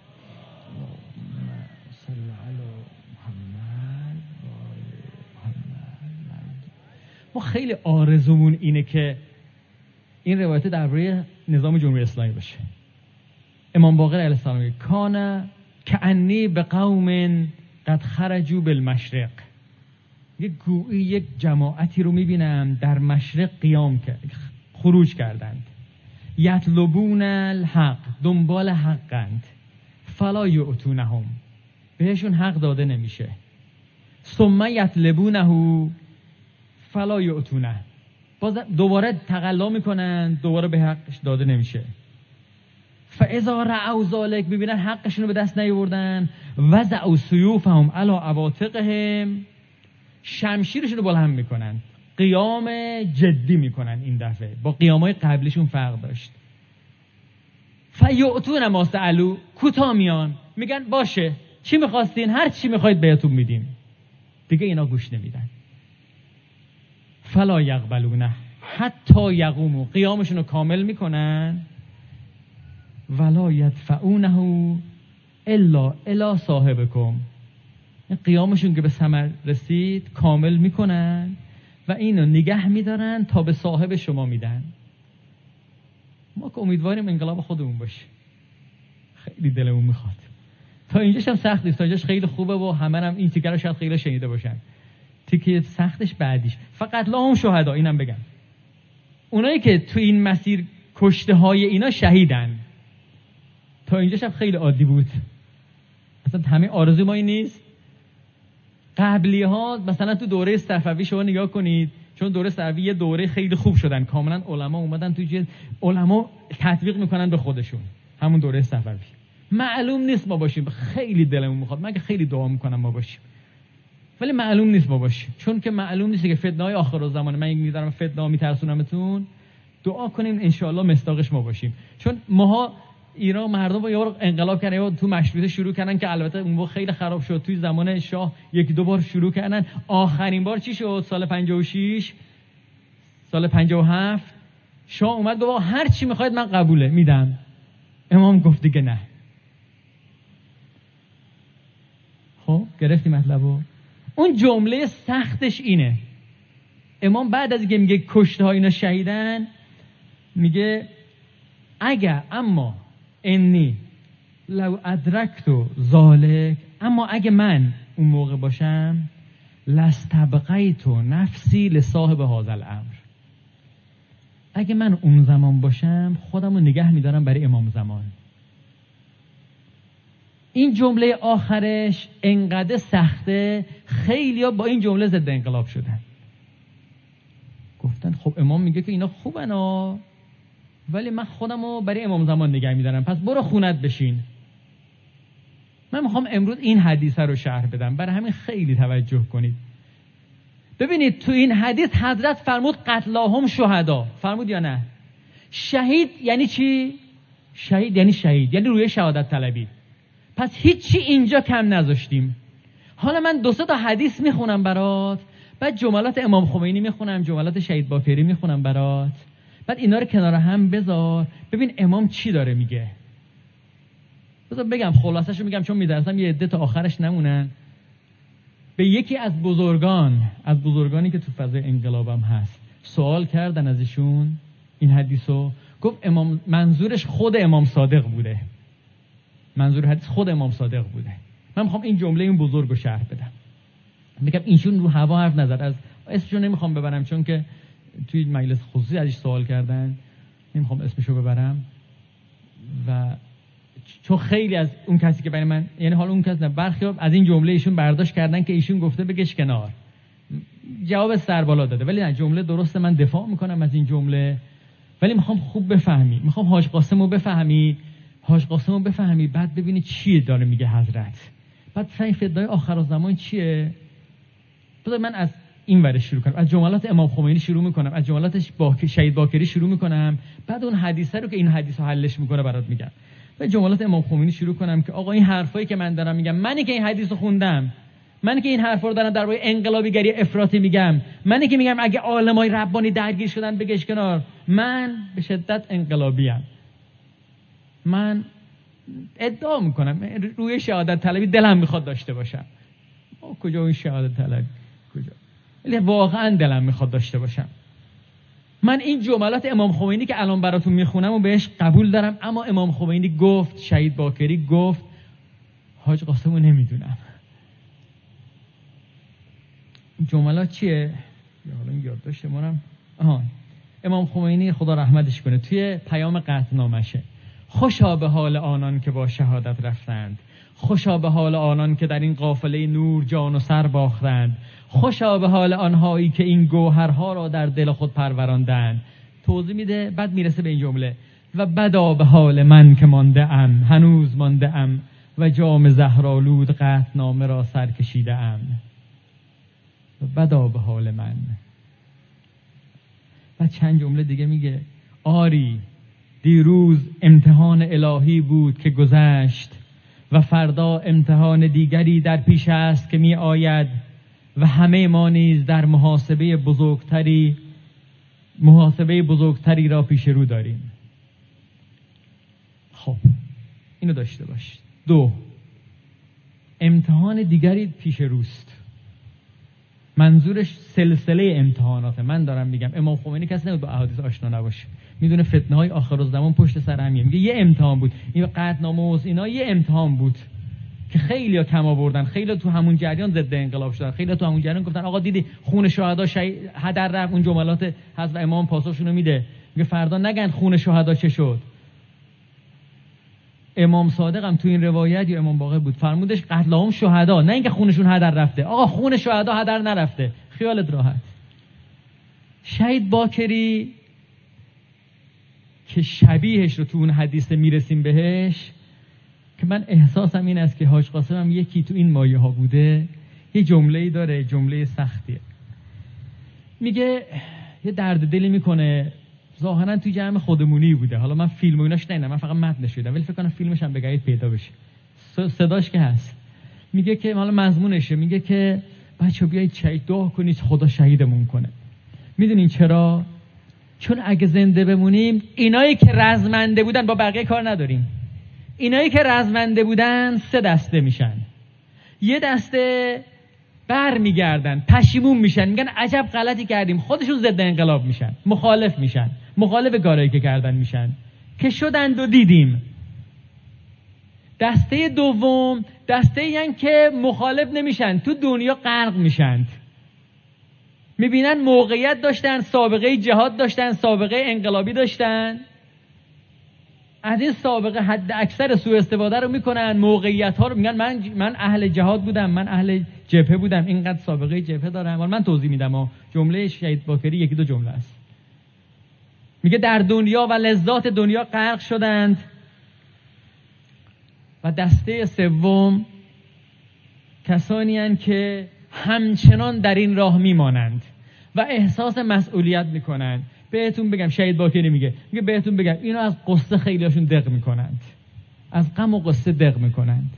ما خیلی آرزومون اینه که این روایت درباره نظام جمهوری اسلامی باشه. امام باقر علیه السلام کان کأنی به قوم قد خرجوا بالمشرق، یک جماعتی رو میبینم در مشرق خروج کردند. یطلبون الحق، دنبال حقند. فلا یؤتونهم، بهشون حق داده نمیشه. ثم یطلبونه فلا یؤتونه، باز دوباره تقلا میکنن، دوباره به حقش داده نمیشه. فاذا رأوا ذلک، ببینن حقشون رو به دست نیاوردن، وضعوا سیوفهم علی عواتقهم، شمشیرشون رو بلند میکنن، قیام جدی میکنن. این دفعه با قیامای قبلیشون فرق داشت. فیؤتون ما سألوا، کوتاه میان، میگن باشه چی میخواستین؟ هر چی میخواید بهتون میدیم. دیگه اینا گوش نمیدن. فلا یقبلونه حتی یقوموا، قیامشون رو کامل میکنن. ولا یدفعونه الا الی صاحبکم، قیامشون که به ثمر رسید کامل میکنن و اینو نگه میدارن تا به صاحب شما میدن. ما که امیدواریم انقلاب خودمون باشه. خیلی دلمون میخواد. تا اینجاش هم سخت نیست، تا اینجاش خیلی خوبه و همه هم این تیکه رو شاید خیلی شنیده باشن. تیکه سختش بعدیش فقط لهم شهدا، اینم بگم اونایی که تو این مسیر کشته های اینا شهیدن. تا اینجاش هم خیلی عادی بود. اصلا همه آرزو ما این نیست. قبلی ها مثلا تو دوره صفوی شما نگاه کنید، چون دوره صفوی یه دوره خیلی خوب شدن، کاملا علما اومدن توی علما تطبیق میکنن به خودشون. همون دوره صفوی معلوم نیست ما باشیم، خیلی دلمون میخواد، من که خیلی دعا میکنم ما باشیم، ولی معلوم نیست ما باشیم، چون که معلوم نیست که فتنه‌های آخرالزمان. من میذارم فتنه میترسونمتون، دعا کنیم انشاءالله مصداقش ما باشیم. چون ماها ایران مردم با یه بار انقلاب کردن، یا تو مشروطه شروع کردن که البته اون موقع خیلی خراب شد. توی زمان شاه یک دو بار شروع کردن. آخرین بار چی شد؟ سال 56 سال 57 شاه اومد گفت هر چی میخواید من قبوله میدم. امام گفت دیگه نه. خب گرفتی مطلبو؟ اون جمله سختش اینه. امام بعد از اینکه میگه کشته ها اینا شهیدن، میگه اگر اما انی لو ادرکتو ذالک، اما اگه من اون موقع باشم، لاستبقیتو نفسی لصاحب هذا الامر، اگه من اون زمان باشم خودمو نگه میدارم برای امام زمان. این جمله آخرش انقدر سخته، خیلیا با این جمله ضد انقلاب شدن. گفتن خب امام میگه که اینا خوبن ها، ولی من خودمو برای امام زمان نگه میدارم، پس برو خونت بشین. من میخوام امروز این حدیث رو شرح بدم، برای همین خیلی توجه کنید. ببینید تو این حدیث حضرت فرمود قتلاهم شهدا، فرمود یا نه؟ شهید یعنی چی؟ شهید یعنی شهید، یعنی روی شهادت طلبی. پس هیچی اینجا کم نذاشتیم. حالا من 2-3 تا حدیث میخونم برات، بعد جملات امام خمینی میخونم، جملات شهید باقری میخونم برات، بعد اینا رو کنار هم بذار ببین امام چی داره میگه. بذار بگم خلاصه‌شو میگم، چون میدرسم یه عده تا آخرش نمونن. به یکی از بزرگانی که تو فضای انقلابم هست سوال کردن از ایشون این حدیثو، گفت امام منظورش خود امام صادق بوده. منظور حدیث خود امام صادق بوده. من میخوام این جمله این بزرگو شرح بدم. میگم ایشون رو هوا حرف نزد، از اسمشو نمیخوام ببرم چون که توی مجلس خصوصی ازش سوال کردن، نمیخوام اسمشو ببرم و چون خیلی از اون کسی که برای من، یعنی حالا اون کس نه، برخی از این جمله ایشون برداشت کردن که ایشون گفته بکش کنار، جواب سر بالا داده، ولی نه، جمله درسته، من دفاع میکنم از این جمله، ولی میخوام خوب بفهمی، میخوام حاج قاسمو بفهمی، حاج قاسمو بفهمی، بعد ببینی چیه داره میگه حضرت، بعد سعی فدای آخرالزمان چیه. بذار من از این ور شروع کنم، از جملات امام خمینی شروع میکنم، از جملات شهید باقری شروع میکنم، بعد اون حدیثه رو که این حدیثو حلش میکنه برات میگم. و جملات امام خمینی شروع کنم که آقا این حرفایی که من دارم میگم، منی که این حدیثو خوندم، منی که این حرفا رو دارم درباره انقلابیگری افراطی میگم، منی که میگم اگه عالمای ربانی درگیر شدن بگش کنار، من به شدت انقلابیم. من ادعا میکنم روی شهادت طلبی دلم میخواد داشته باشم. کجا اون شهادت طلبی کجا؟ ولی واقعا دلم میخواد داشته باشم. من این جملات امام خمینی که الان براتون میخونم و بهش قبول دارم، اما امام خمینی گفت، شهید باقری گفت، حاج قاسمو نمیدونم. جملات چیه؟ حالا این یادداشت منم امام خمینی خدا رحمتش کنه توی پیام قطعنامشه: خوشا به حال آنان که با شهادت رفتند، خوشا به حال آنان که در این قافله نور جان و سر باختند، خوشا به حال آنهایی که این گوهرها را در دل خود پروراندند. توضیح میده، بعد میرسه به این جمله: و بدا به حال من که مانده ام، هنوز مانده ام و جام زهرآلود قطعنامه را سر کشیده ام. و بدا به حال من. و چند جمله دیگه میگه: آری دیروز امتحان الهی بود که گذشت و فردا امتحان دیگری در پیش است که می آید و همه ما نیز در محاسبه بزرگتری را پیش رو داریم. خب اینو داشته باش. 2 امتحان دیگری پیش روست. منظورش سلسله امتحاناته. من دارم میگم امام خمینی کسی نبود با احادیث آشنا نباشه، میدونه فتنه های آخرالزمان پشت سر همیه. میگه یه امتحان بود، این قطعنامه و اینا یه امتحان بود که خیلیا کم آوردن، خیلیا تو همون جریان ضد انقلاب شدن، خیلیا تو همون جریان گفتن آقا دیدی خون شهدا هدر رفت. اون جملات حضرت امام پاسخشون میده، میگه فردا نگن خون شهدا چه شد. امام صادق هم تو این روایت یا امام باقر بود فرمودش قتلهم شهدا، نه اینکه خونشون هدر رفته. آقا خون شهدا هدر نرفته، خیالت راحت. شهید باقری که شبیهش رو تو اون حدیث میرسیم بهش، که من احساسم این است که حاج قاسم هم یکی تو این مایه ها بوده. یه جمله‌ای داره، جمله سختیه، میگه یه درد دلی میکنه، ظاهرا توی جمع خودمونی بوده، حالا من فیلم و ایناش ندیدم، من فقط متنش دیدم، ولی فکر کنم فیلمش هم بگید پیدا بشه، صداش که هست. میگه که حالا مضمونشه، میگه که بچه‌ها بیایید شهید دعا کنید خدا شهیدمون کنه. میدونین چرا؟ چون اگه زنده بمونیم اینایی که رزمنده بودن، با بقیه کار نداریم، اینایی که رزمنده بودن 3 دسته میشن. یه دسته بر میگردن، پشیمون میشن، میگن عجب غلطی کردیم، خودشون ضد انقلاب میشن، مخالف میشن، مخالف کارایی که کردن میشن، که شدند و دیدیم. دسته دوم دسته این که مخالف نمیشن، تو دنیا غرق میشن، میبینن موقعیت داشتن، سابقه جهاد داشتن، سابقه انقلابی داشتن، از این سابقه حد اکثر سوء استفاده رو میکنن، موقعیت ها رو میگن من اهل جهاد بودم، من اهل جبهه بودم، اینقدر سابقه جبهه دارم. من توضیح میدم، جمله شهید باقری 1-2 جمله است. میگه در دنیا و لذات دنیا غرق شدند. و دسته سوم کسانی هستند که همچنان در این راه میمانند و احساس مسئولیت میکنند. بهتون بگم شهید باقری میگه بهتون بگم اینا از قصه خیلیاشون دق میکنند، از غم و قصه دق میکنند.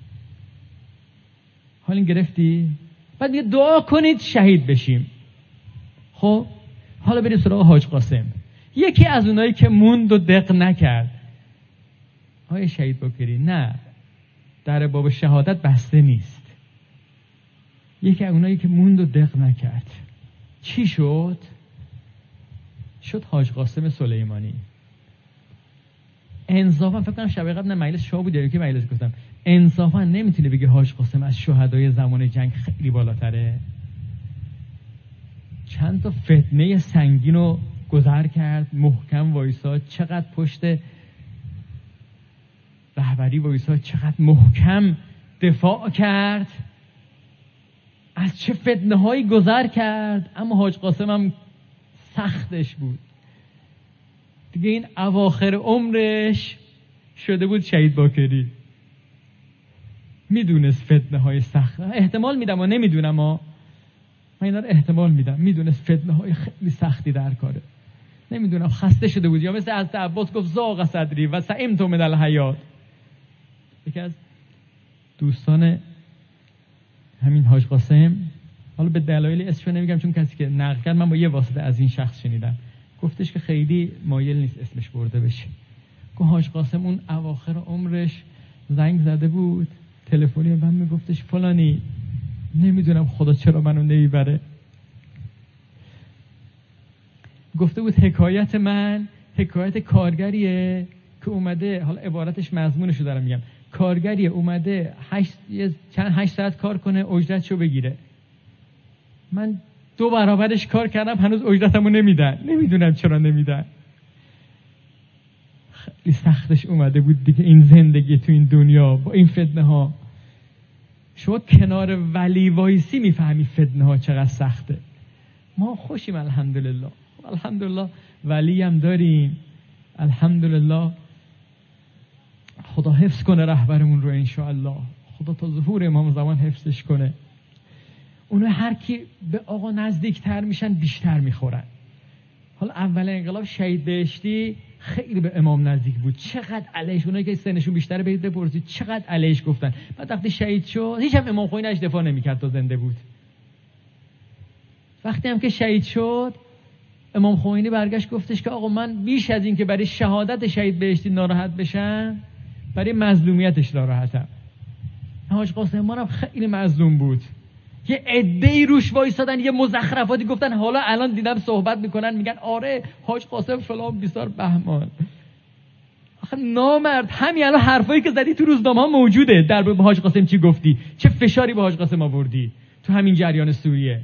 حالا این گرفتی؟ بعد میگه دعا کنید شهید بشیم. خب حالا بریم سراغ حاج قاسم، یکی از اونایی که موند و دق نکرد. آقای شهید باقری نه، در باب شهادت بسته نیست. یکی از اونایی که موند و دق نکرد چی شد؟ شد حاج قاسم سلیمانی. انصافا فکر کنم شب قبل مجلس شاه بود یا که مجلس گفتم، انصافا نمیتونه بگه حاج قاسم از شهدای زمان جنگ خیلی بالاتره. چند تا فتنه سنگین رو گذر کرد، محکم وایساد، چقدر پشت رهبری وایساد، چقدر محکم دفاع کرد، از چه فتنه هایی گذر کرد. اما حاج قاسم هم سختش بود دیگه. این اواخر عمرش شده بود شهید باکری. میدونست فتنه های سخت، احتمال میدم و نمیدونم، من اینا رو احتمال میدم، میدونست فتنه های خیلی سختی در کاره. نمیدونم خسته شده بود، یا مثل حضرت عباس گفت زاغ صدری و سئمت من الحیات. یکی از دوستان همین حاج قاسم، حالا به دلایل اسمش نمیگم چون کسی که نقل کرد، من با یه واسطه از این شخص شنیدم، گفتش که خیلی مایل نیست اسمش برده بشه. که حاج قاسم اون اواخر عمرش زنگ زده بود تلفنی، من میگفتش فلانی نمیدونم خدا چرا منو نمیبره. گفته بود حکایت من حکایت کارگریه که اومده، حالا عبارتش مضمونشو دارم میگم، کارگریه اومده 8 ساعت کار کنه اجرتشو بگیره. من 2 برابرش کار کردم هنوز اجرتمو نمیدن، نمیدونم چرا نمیدن. خیلی سختش اومده بود دیگه این زندگی تو این دنیا با این فتنه ها. شما کنار ولی وایسی میفهمی فتنه ها چقدر سخته. ما خوشیم الحمدلله، الحمدلله ولی هم داریم، الحمدلله. خدا حفظ کنه رهبرمون رو انشاءالله، خدا تا ظهور امام زمان حفظش کنه. اونو هر کی به آقا نزدیکتر میشن بیشتر میخورن. حالا اول انقلاب شهید بهشتی خیلی به امام نزدیک بود، چقدر علیش، اونایی که سنشون بیشتره برید بپرسید چقدر علیش گفتن. بعد وقتی شهید شد هیچ هم امام خوینش دفاع نمیکرد تا زنده بود. وقتی هم که شهید شد امام خمینی برگشت گفتش که آقا من بیش از این که برای شهادت شهید بهشتی ناراحت بشم، برای مظلومیتش ناراحتم. حاج قاسم ما هم خیلی مظلوم بود، یه عده‌ای روش وایسادن، یه مزخرفاتی گفتن. حالا الان دیدم صحبت میکنن میگن آره حاج قاسم فلان بیسار بهمان. آخه نامرد، همین الان حرفایی که زدی تو روزنامه‌ها موجوده در به حاج قاسم چی گفتی، چه فشاری به حاج قاسم آوردی تو همین جریان سوریه.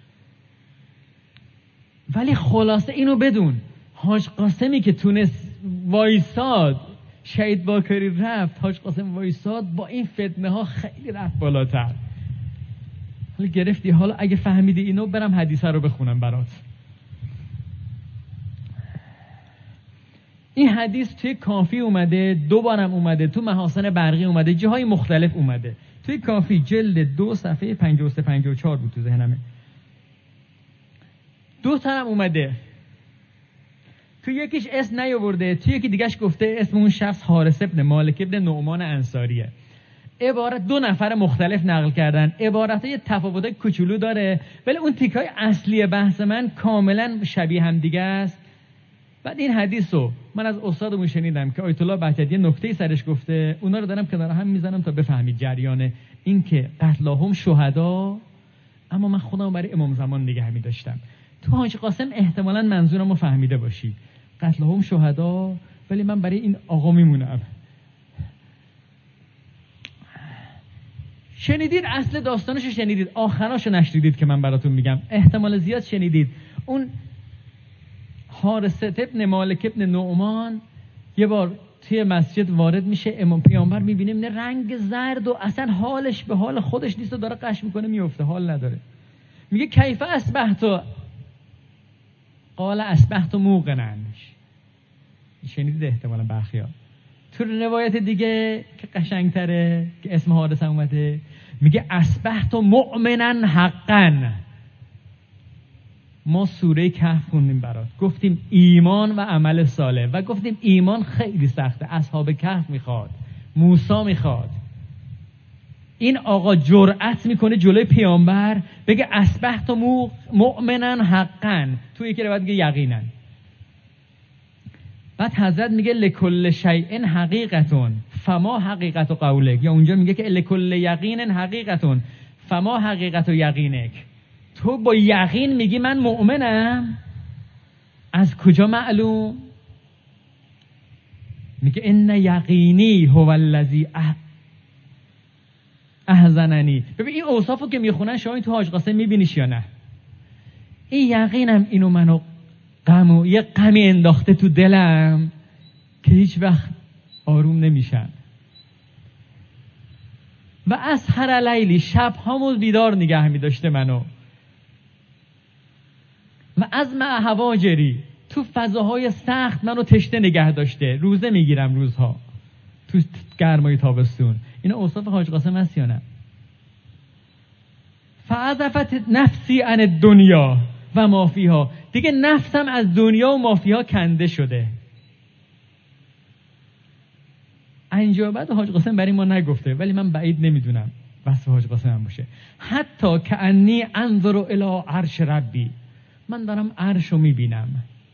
ولی خلاصه اینو بدون، حاج قاسمی که تونست وایساد، شهید باکری رفت، حاج قاسم وایساد، با این فتنه ها خیلی رفت بالاتر. حالا گرفتی؟ حالا اگه فهمیدی اینو برم حدیثه رو بخونم برات. این حدیث توی کافی اومده، 2 بارم اومده، تو محاسن برقی اومده، جاهای مختلف اومده. توی کافی جلد 2 صفحه 53 54 بود تو ذهنمه. 2 تا هم اومده. تو یکیش اسم نیاورده، تو یکی دیگهش گفته اسم اون شخص حارث ابن مالک ابن نعمان انصاریه. عبارت 2 نفر مختلف نقل کردن، عبارتای تفاوتای کوچولو داره، ولی اون تیکای اصلی بحث من کاملا شبیه هم دیگه است. بعد این حدیثو من از استادمون شنیدم که آیت الله بهجتی یه نکته سرش گفته، اونا رو دارم کنار هم میزنم تا بفهمید جریان این که قتلاهم شهدا، اما من خودم برای امام زمان نگه می‌داشتم. تو حاج قاسم احتمالاً منظورمو فهمیده باشی، قتلهم شهدا، ولی من برای این آقا میمونم. شنیدید اصل داستانشو، شنیدید آخراشو نشنیدید که من براتون میگم، احتمال زیاد شنیدید. اون حارث ابن مالک ابن نعمان یه بار توی مسجد وارد میشه، امام پیامبر میبینیم نه رنگ زرد و اصلا حالش به حال خودش نیست و داره قش میکنه میفته، حال نداره. میگه کیف اصبحت؟ قال اصبحت موقنا. شنیدید احتمالا برخیار. تو روایت دیگه که قشنگتره که اسم حارث هم اومده، میگه اصبحت مؤمنا حقا. ما سوره کهف خوندیم برات، گفتیم ایمان و عمل صالح و گفتیم ایمان خیلی سخته، اصحاب کهف میخواد، موسی میخواد. این آقا جرأت میکنه جلوی پیامبر بگه اصبحت مؤمنا حقا، تو یکی روایت میگه یقینا. بعد حضرت میگه لکل شیء حقیقتون فما حقیقت قولک، یا اونجا میگه که لکل یقین حقیقتون فما حقیقت یقینک. تو با یقین میگی من مؤمنم، از کجا معلوم؟ میگه ان یقینی هو الذی احزننی. ببین این اوصافو که میخونن شما این تو حاج قاسم میبینیش یا نه؟ این یقینم اینو منو یه غمی انداخته تو دلم که هیچ وقت آروم نمیشم. و از هر لیلی، شب هامو بیدار نگه میداشته منو. و از مع هواجری، تو فضاهای سخت منو تشنه نگه داشته. روزه میگیرم روزها تو گرمای تابستون. این اوصاف حاج قاسم هست یا نه؟ فعزفت نفسی عن الدنیا و ما فیها، دیگه نفسم از دنیا و ما فیها کنده شده. اینجا بعد حاج قاسم برای ما نگفته، ولی من بعید نمیدونم وصف حاج قاسم هم باشه. حتی کأنی انظر الی عرش ربی، من دارم عرشو میبینم.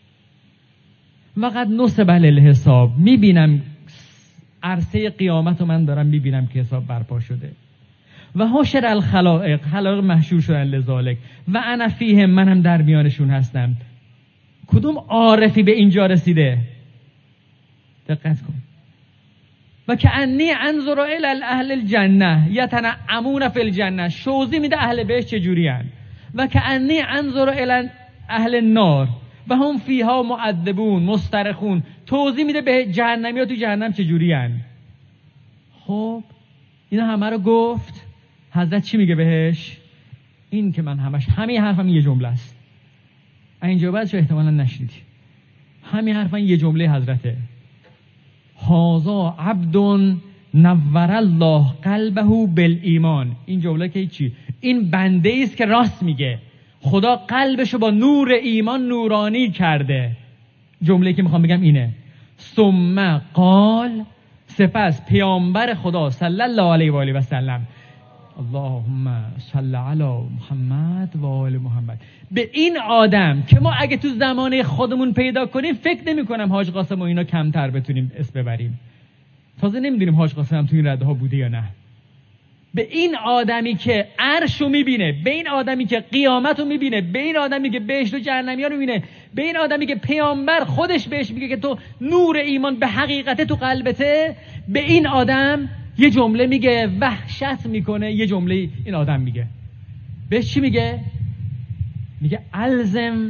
و قد نصب الحساب، میبینم عرصه قیامت رو من دارم میبینم که حساب برپا شده. و حشر الخلائق، خلائق محشور شدن لذالک و انا فیهم، منم در میانشون هستم. کدوم عارفی به اینجا رسیده؟ دقت کن. و کأنی انظر الی اهل الجنه یتنعمون فی الجنه، شوزی میده اهل بهشت چجوری ان. و کأنی انظر الی اهل النار و هم فیها معذبون مسترخون، توضیح میده به جهنمی ها تو جهنم چجوری ان. خب اینا همه رو گفت. حضرت چی میگه بهش؟ این که من همین حرفم یه جمله است. اینجا بعدش احتمالا نشنیدی. همین حرفم یه جمله حضرته. هذا عبد نور الله قلبه بالایمان. این جمله که چی؟ این بنده ای است که راست میگه، خدا قلبشو با نور ایمان نورانی کرده. جمله که میخوام بگم اینه. ثم قال، سپس پیامبر خدا صلی الله علیه و آله و سلم، اللهم صل علی محمد و آل محمد، به این آدم که ما اگه تو زمانه خودمون پیدا کنیم فکر نمی کنم حاج قاسم و اینا کمتر بتونیم اسم ببریم. تازه نمیدونیم حاج قاسم هم تو این رده ها بوده یا نه. به این آدمی که عرشو میبینه، به این آدمی که قیامتو میبینه، به این آدمی که بهشت و جهنمیان رو میبینه، به این آدمی که پیامبر خودش بهش میگه که تو نور ایمان به حقیقت تو قلبته، به این آدم یه جمله میگه وحشت میکنه. یه جمله این آدم میگه بهش چی میگه؟ میگه الزم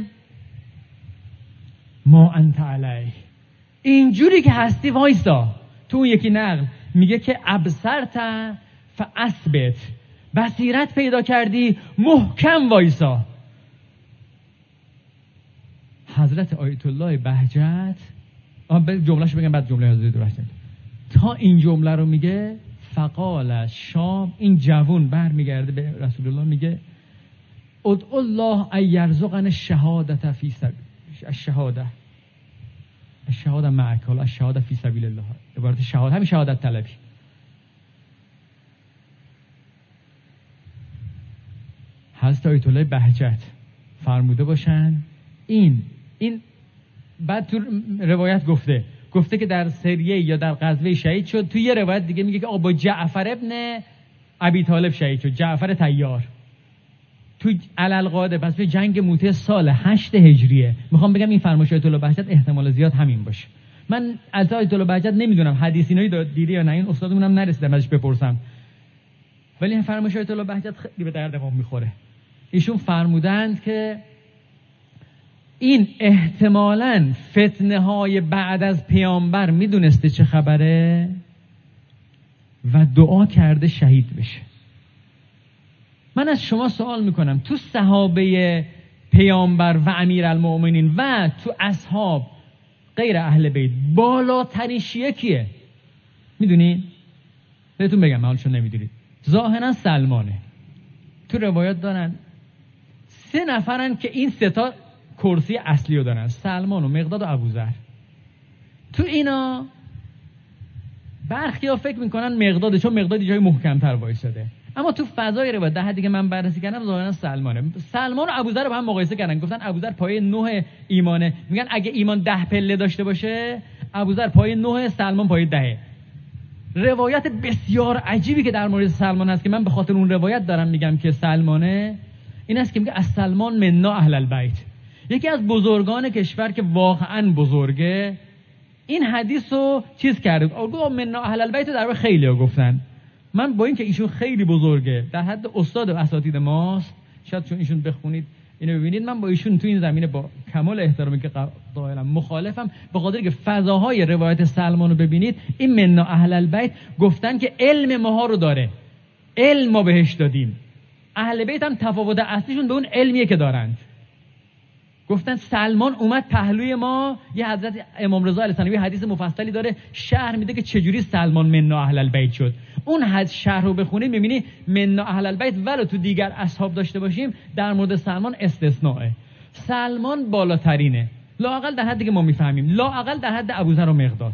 ما انت علیه، اینجوری که هستی وایسا. تو اون یکی نقل میگه که ابصرت فاثبت، بصیرت پیدا کردی محکم وایسا. حضرت آیت الله بهجت، جملهشو بگم بعد جمله حضرت بهجت، تا این جمله رو میگه فقال شام، این جوون برمیگرده به رسول الله میگه ادعو الله ان یرزقنا الشهادة فی سبیل الشهاده معک، الشهاده فی سبیل الله، عبارت شهادت همین شهادت طلبی. حضرت آیت الله بهجت فرموده باشن این بعد تو روایت گفته که در سریه یا در غزوه شهید شد. تو یه روایت دیگه میگه که با جعفر ابن ابی طالب شهید شد، جعفر طیار، تو علالقاعده. پس به جنگ موته سال 8 هجریه. میخوام بگم این فرمایش آیت الله بهجت احتمال زیاد همین باشه. من از آیت الله بهجت نمیدونم حدیث اینایی دیده یا نه، این استادمونم نرسیدم ازش بپرسم، ولی این فرمایش آیت الله بهجت خیلی به درد ما میخوره. ایشون فرمودند که این احتمالاً فتنه های بعد از پیامبر میدونسته چه خبره و دعا کرده شهید بشه. من از شما سوال میکنم، تو صحابه پیامبر و امیرالمؤمنین و تو اصحاب غیر اهل بیت بالاترین شیعه کیه؟ میدونین؟ بهتون بگم حالشون نمیدونید. ظاهرا سلمانه. تو روایات دارن 3 نفرن که این 3 تا کرسی اصلی رو دارن، سلمان و مقداد و ابوذر. تو اینا برخیا فکر میکنن مقداده، چون مقداد جای محکم‌تر وایساده، اما تو فضای روایت ده دیگه من بررسی کردم ظاهرا سلمانه. سلمان و ابوذر رو با هم مقایسه کردن، گفتن ابوذر پایه 9 ایمانه. میگن اگه ایمان 10 پله داشته باشه ابوذر پایه 9، سلمان پایه 10. روایت بسیار عجیبی که در مورد سلمان هست که من به خاطر اون روایت دارم میگم که سلمانه، این است که میگه از سلمان منا اهل البیت، یکی از بزرگان کشور که واقعا بزرگه، این حدیث رو چیز کرده گفت منا اهل البیت در واقع خیلی ها گفتن. من با این که ایشون خیلی بزرگه در حد استاد و اساتید ماست، شاید چون ایشون بخونید اینو ببینید، من با ایشون تو این زمینه با کمال احترامی که قائلم مخالفم، به خاطر که فضاهای روایت سلمان رو ببینید. این منا اهل البیت گفتن که علم ماها رو داره، علم ما بهش دادیم. اهل بیت هم تفاوت اصلیشون به اون علمیه که دارند. گفتن سلمان اومد پهلوی ما، یه حضرت امام رضا علیه السلام حدیث مفصلی داره شرح میده که چجوری سلمان منا اهل البیت شد. اون حدیث شرح رو بخونید میبینی منا اهل البیت ولو تو دیگر اصحاب داشته باشیم در مورد سلمان استثناءه. سلمان بالاترینه، لااقل در حدی که ما میفهمیم، لااقل در حد ابوذر و مقداد.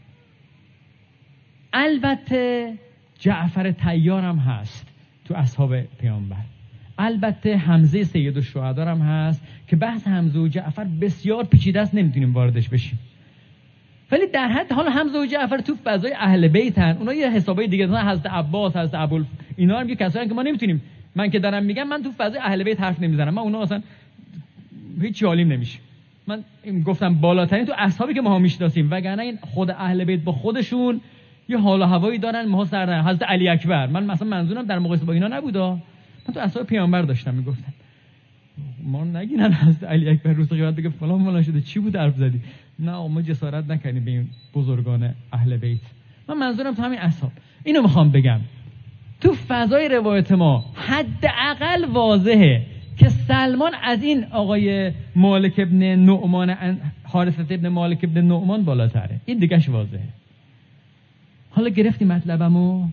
البته جعفر طیار هم هست تو اصحاب پیامبر، البته حمزه سید الشهدا هم هست که بحث حمزه و جعفر بسیار پیچیده است، نمیتونیم واردش بشیم. ولی در حد حالا حمزه و جعفر تو فضای اهل بیتن، اونا یه حسابای دیگه دارن، حضرت عباس، حضرت ابو، اینا هم یه کسایی که ما نمیتونیم، من که دارم میگم من تو فضای اهل بیت حرف نمیزنم، من اونا اصلا هیچ حالیم نمیشه. من گفتم بالاترین تو اصحابی که ما میشناسیم، وگرنه این خود اهل بیت با خودشون یه حال و هوایی دارن، ما سر ندارن. حضرت علی اکبر، من مثلا منظورم در مقایسه با اینا نبودا، من تو اصحاب پیامبر داشتم میگفتم ما نگینن حضرت علی اکبر روز قیامت بگه فلان مولا شده چی بود حرف زدی، نه ما جسارت نکنیم به این بزرگان اهل بیت. من منظورم تو همین اصحاب. اینو میخوام بگم تو فضای روایت ما حداقل واضحه که سلمان از این آقای مالک ابن نعمان، حارثه ابن مالک ابن نعمان بالاتره، این دیگهش واضحه. حالا گرفتی مطلبمو؟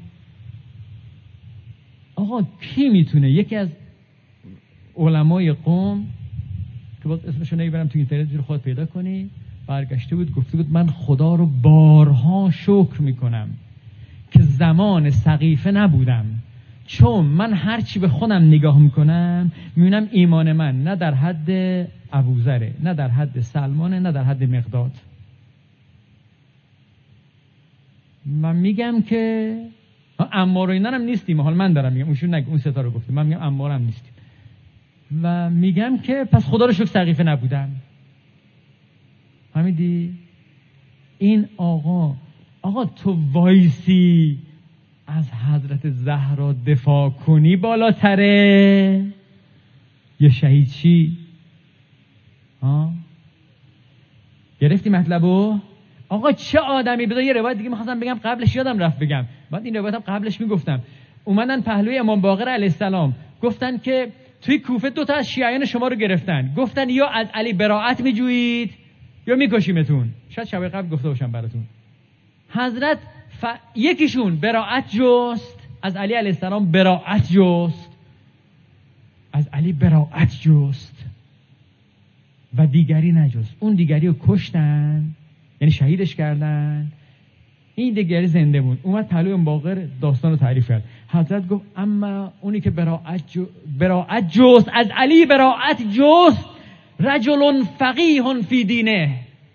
آقا کی میتونه یکی از علمای قوم که باز اسمشو نمیبرم تو اینترنت رو خود پیدا کنی، برگشته بود گفته بود من خدا رو بارها شکر میکنم که زمان سقیفه نبودم، چون من هرچی به خودم نگاه میکنم میبینم ایمان من نه در حد ابوذره، نه در حد سلمانه، نه در حد مقداد. من میگم که عمار و اینا هم نیستیم، حالا من دارم میگم، اونشون نگه، اون ستا رو گفته، من میگم عمار هم نیستیم و میگم که پس خدا رو شکر سقیفه نبودم. فهمیدی؟ این آقا تو وایسی از حضرت زهرا دفاع کنی بالاتره یه شهید چی؟ گرفتی مطلبو؟ آقا چه آدمی، بذار یه روایت دیگه می‌خواستم بگم قبلش یادم رفت بگم، بعد این روایتم قبلش میگفتم. اومدن پهلوی امام باقر علیه السلام گفتن که توی کوفه 2 تا از شیعیان شما رو گرفتن، گفتن یا از علی براءت میجویید یا میکشیمتون. شاید شب قبل گفته باشم براتون. حضرت یکیشون براءت جست، از علی علیه السلام براءت جست، از علی براءت جست و دیگری نجست. اون دیگری رو کشتن، یعنی شهیدش کردن، این دیگری زنده بود. اومد پهلوی امام باقر داستان رو تعریف کرد. حضرت گفت اما اونی که براءت جست، از علی براءت جست، رجل فقیه فی دینه.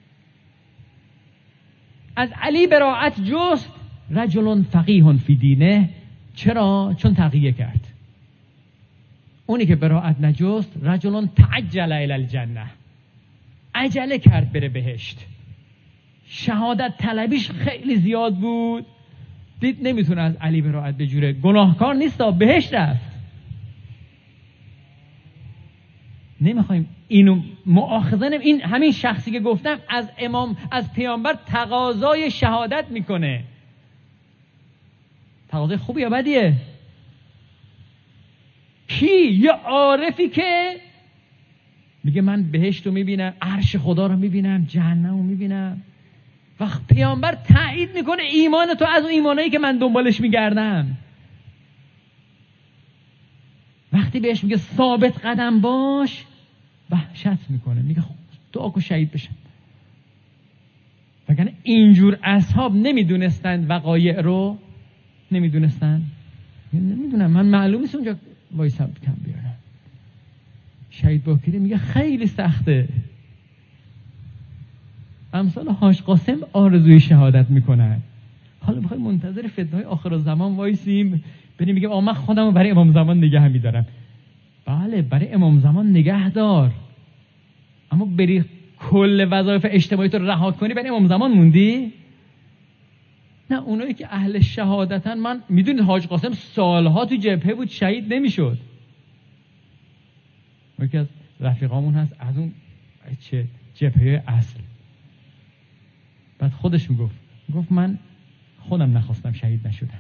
از علی براءت جست رجل فقیه فی دینه. چرا؟ چون تقیه کرد. اونی که براءت نجست رجل تعجل الی الجنه، عجله کرد بره بهشت، شهادت طلبیش خیلی زیاد بود، دید نمیتونه از علی براءت بجوره، گناهکار نیست، بهشت رفت. نمیخوایم اینو مؤاخذه این همین شخصی که گفتم از پیامبر تقاضای شهادت میکنه. تقاضای خوبی یا بدیه؟ کی؟ یه عارفی که میگه من بهشت رو میبینم، عرش خدا رو میبینم، جهنم رو میبینم. وقت پیامبر تایید میکنه ایمان تو از اون ایمانایی که من دنبالش میگردم. وقتی بهش میگه ثابت قدم باش، وحشت میکنه، میگه دعا کن شهید بشم. وگرنه اینجور اصحاب نمیدونستند وقایع رو، نمیدونستند. نمیدونم، من معلوم نیست اونجا وایسم کم بیارم. شهید باکری میگه خیلی سخته. امثال حاج قاسم آرزوی شهادت میکنن. حالا بخوای منتظر فتنه‌های آخر زمان وایسیم بریم میگم من خودمو برای امام زمان نگه میدارم. بله برای امام زمان نگه دار، اما بری کل وظایف اجتماعی تو رها کنی برای امام زمان موندی؟ نه، اونایی که اهل شهادتن. من میدونید حاج قاسم سالها تو جبهه بود، شهید نمیشد. یکی از رفیقامون هست از اون چه جبهه اصل، بعد خودش میگفت من خودم نخواستم شهید نشدم،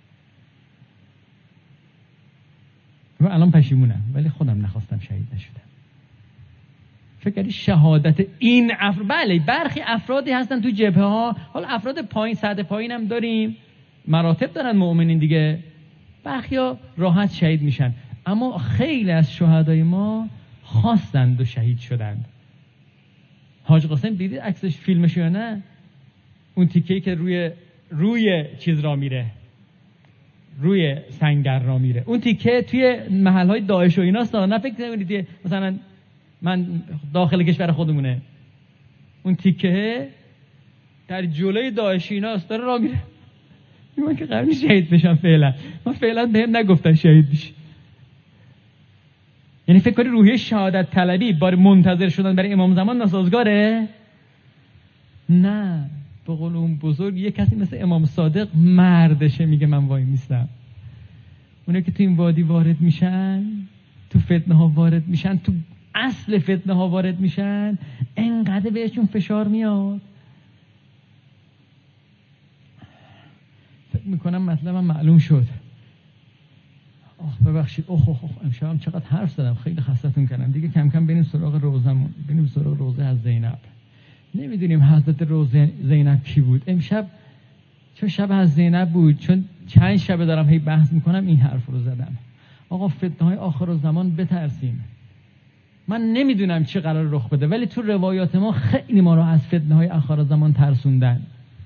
و الان پشیمونم، ولی خودم نخواستم شهید نشدم. فکر کردی شهادت این بله برخی افرادی هستن تو جبهه ها، حالا افراد پایین سطح پایین هم داریم، مراتب دارن مؤمنین دیگه، برخی ها راحت شهید میشن، اما خیلی از شهدای ما خواستند و شهید شدند. حاج قاسم دیدید عکسش فیلمش یا نه؟ اون تیکه‌ای که روی چیز را میره، روی سنگر را میره، اون تیکه توی محلهای داعش و ایناست، نه فکر نکنید مثلا من داخل کشور خودمونه، اون تیکه در جلوی داعشی ایناست داره راه میره. من که قرار نیست شهید بشم فعلا بهم نگفتن شهید بشی. یعنی فکر کنی روحیه شهادت طلبی بار منتظر شدن برای امام زمان ناسازگاره؟ نه، به قول اون بزرگ یه کسی مثل امام صادق مردشه میگه من وای میستم. اونایی که تو این وادی وارد میشن، تو فتنه ها وارد میشن، تو اصل فتنه ها وارد میشن، انقدر بهشون فشار میاد. فکر میکنم مطلبم معلوم شد. ببخشید امشبم چقدر حرف زدم، خیلی خستتون کردم دیگه. کم کم بریم سراغ روزمون، بریم سراغ روزه از زینب. نمیدونیم حضرت روزه زینب کی بود امشب، چون شب از زینب بود، چون چند شبه دارم هی بحث میکنم این حرف رو زدم. آقا فتنه های آخر زمان بترسیم. من نمیدونم چه قرار رخ بده، ولی تو روایات ما خیلی ما رو از فتنه های آخر زمان ترسوندن.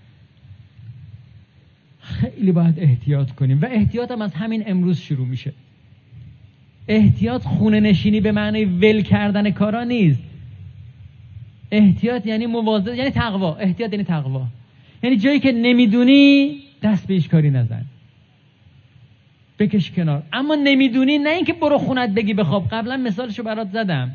خیلی باید احتیاط کنیم و احتیاط هم از همین امروز شروع میشه. احتیاط خونه نشینی به معنی ول کردن کارا نیست. احتیاط یعنی مواظبت، یعنی تقوا. احتیاط یعنی تقوا، یعنی جایی که نمیدونی دست به هیچ کاری نزن، بکش کنار. اما نمیدونی نه اینکه برو خونت بگی بخواب. قبلا مثالشو برات زدم.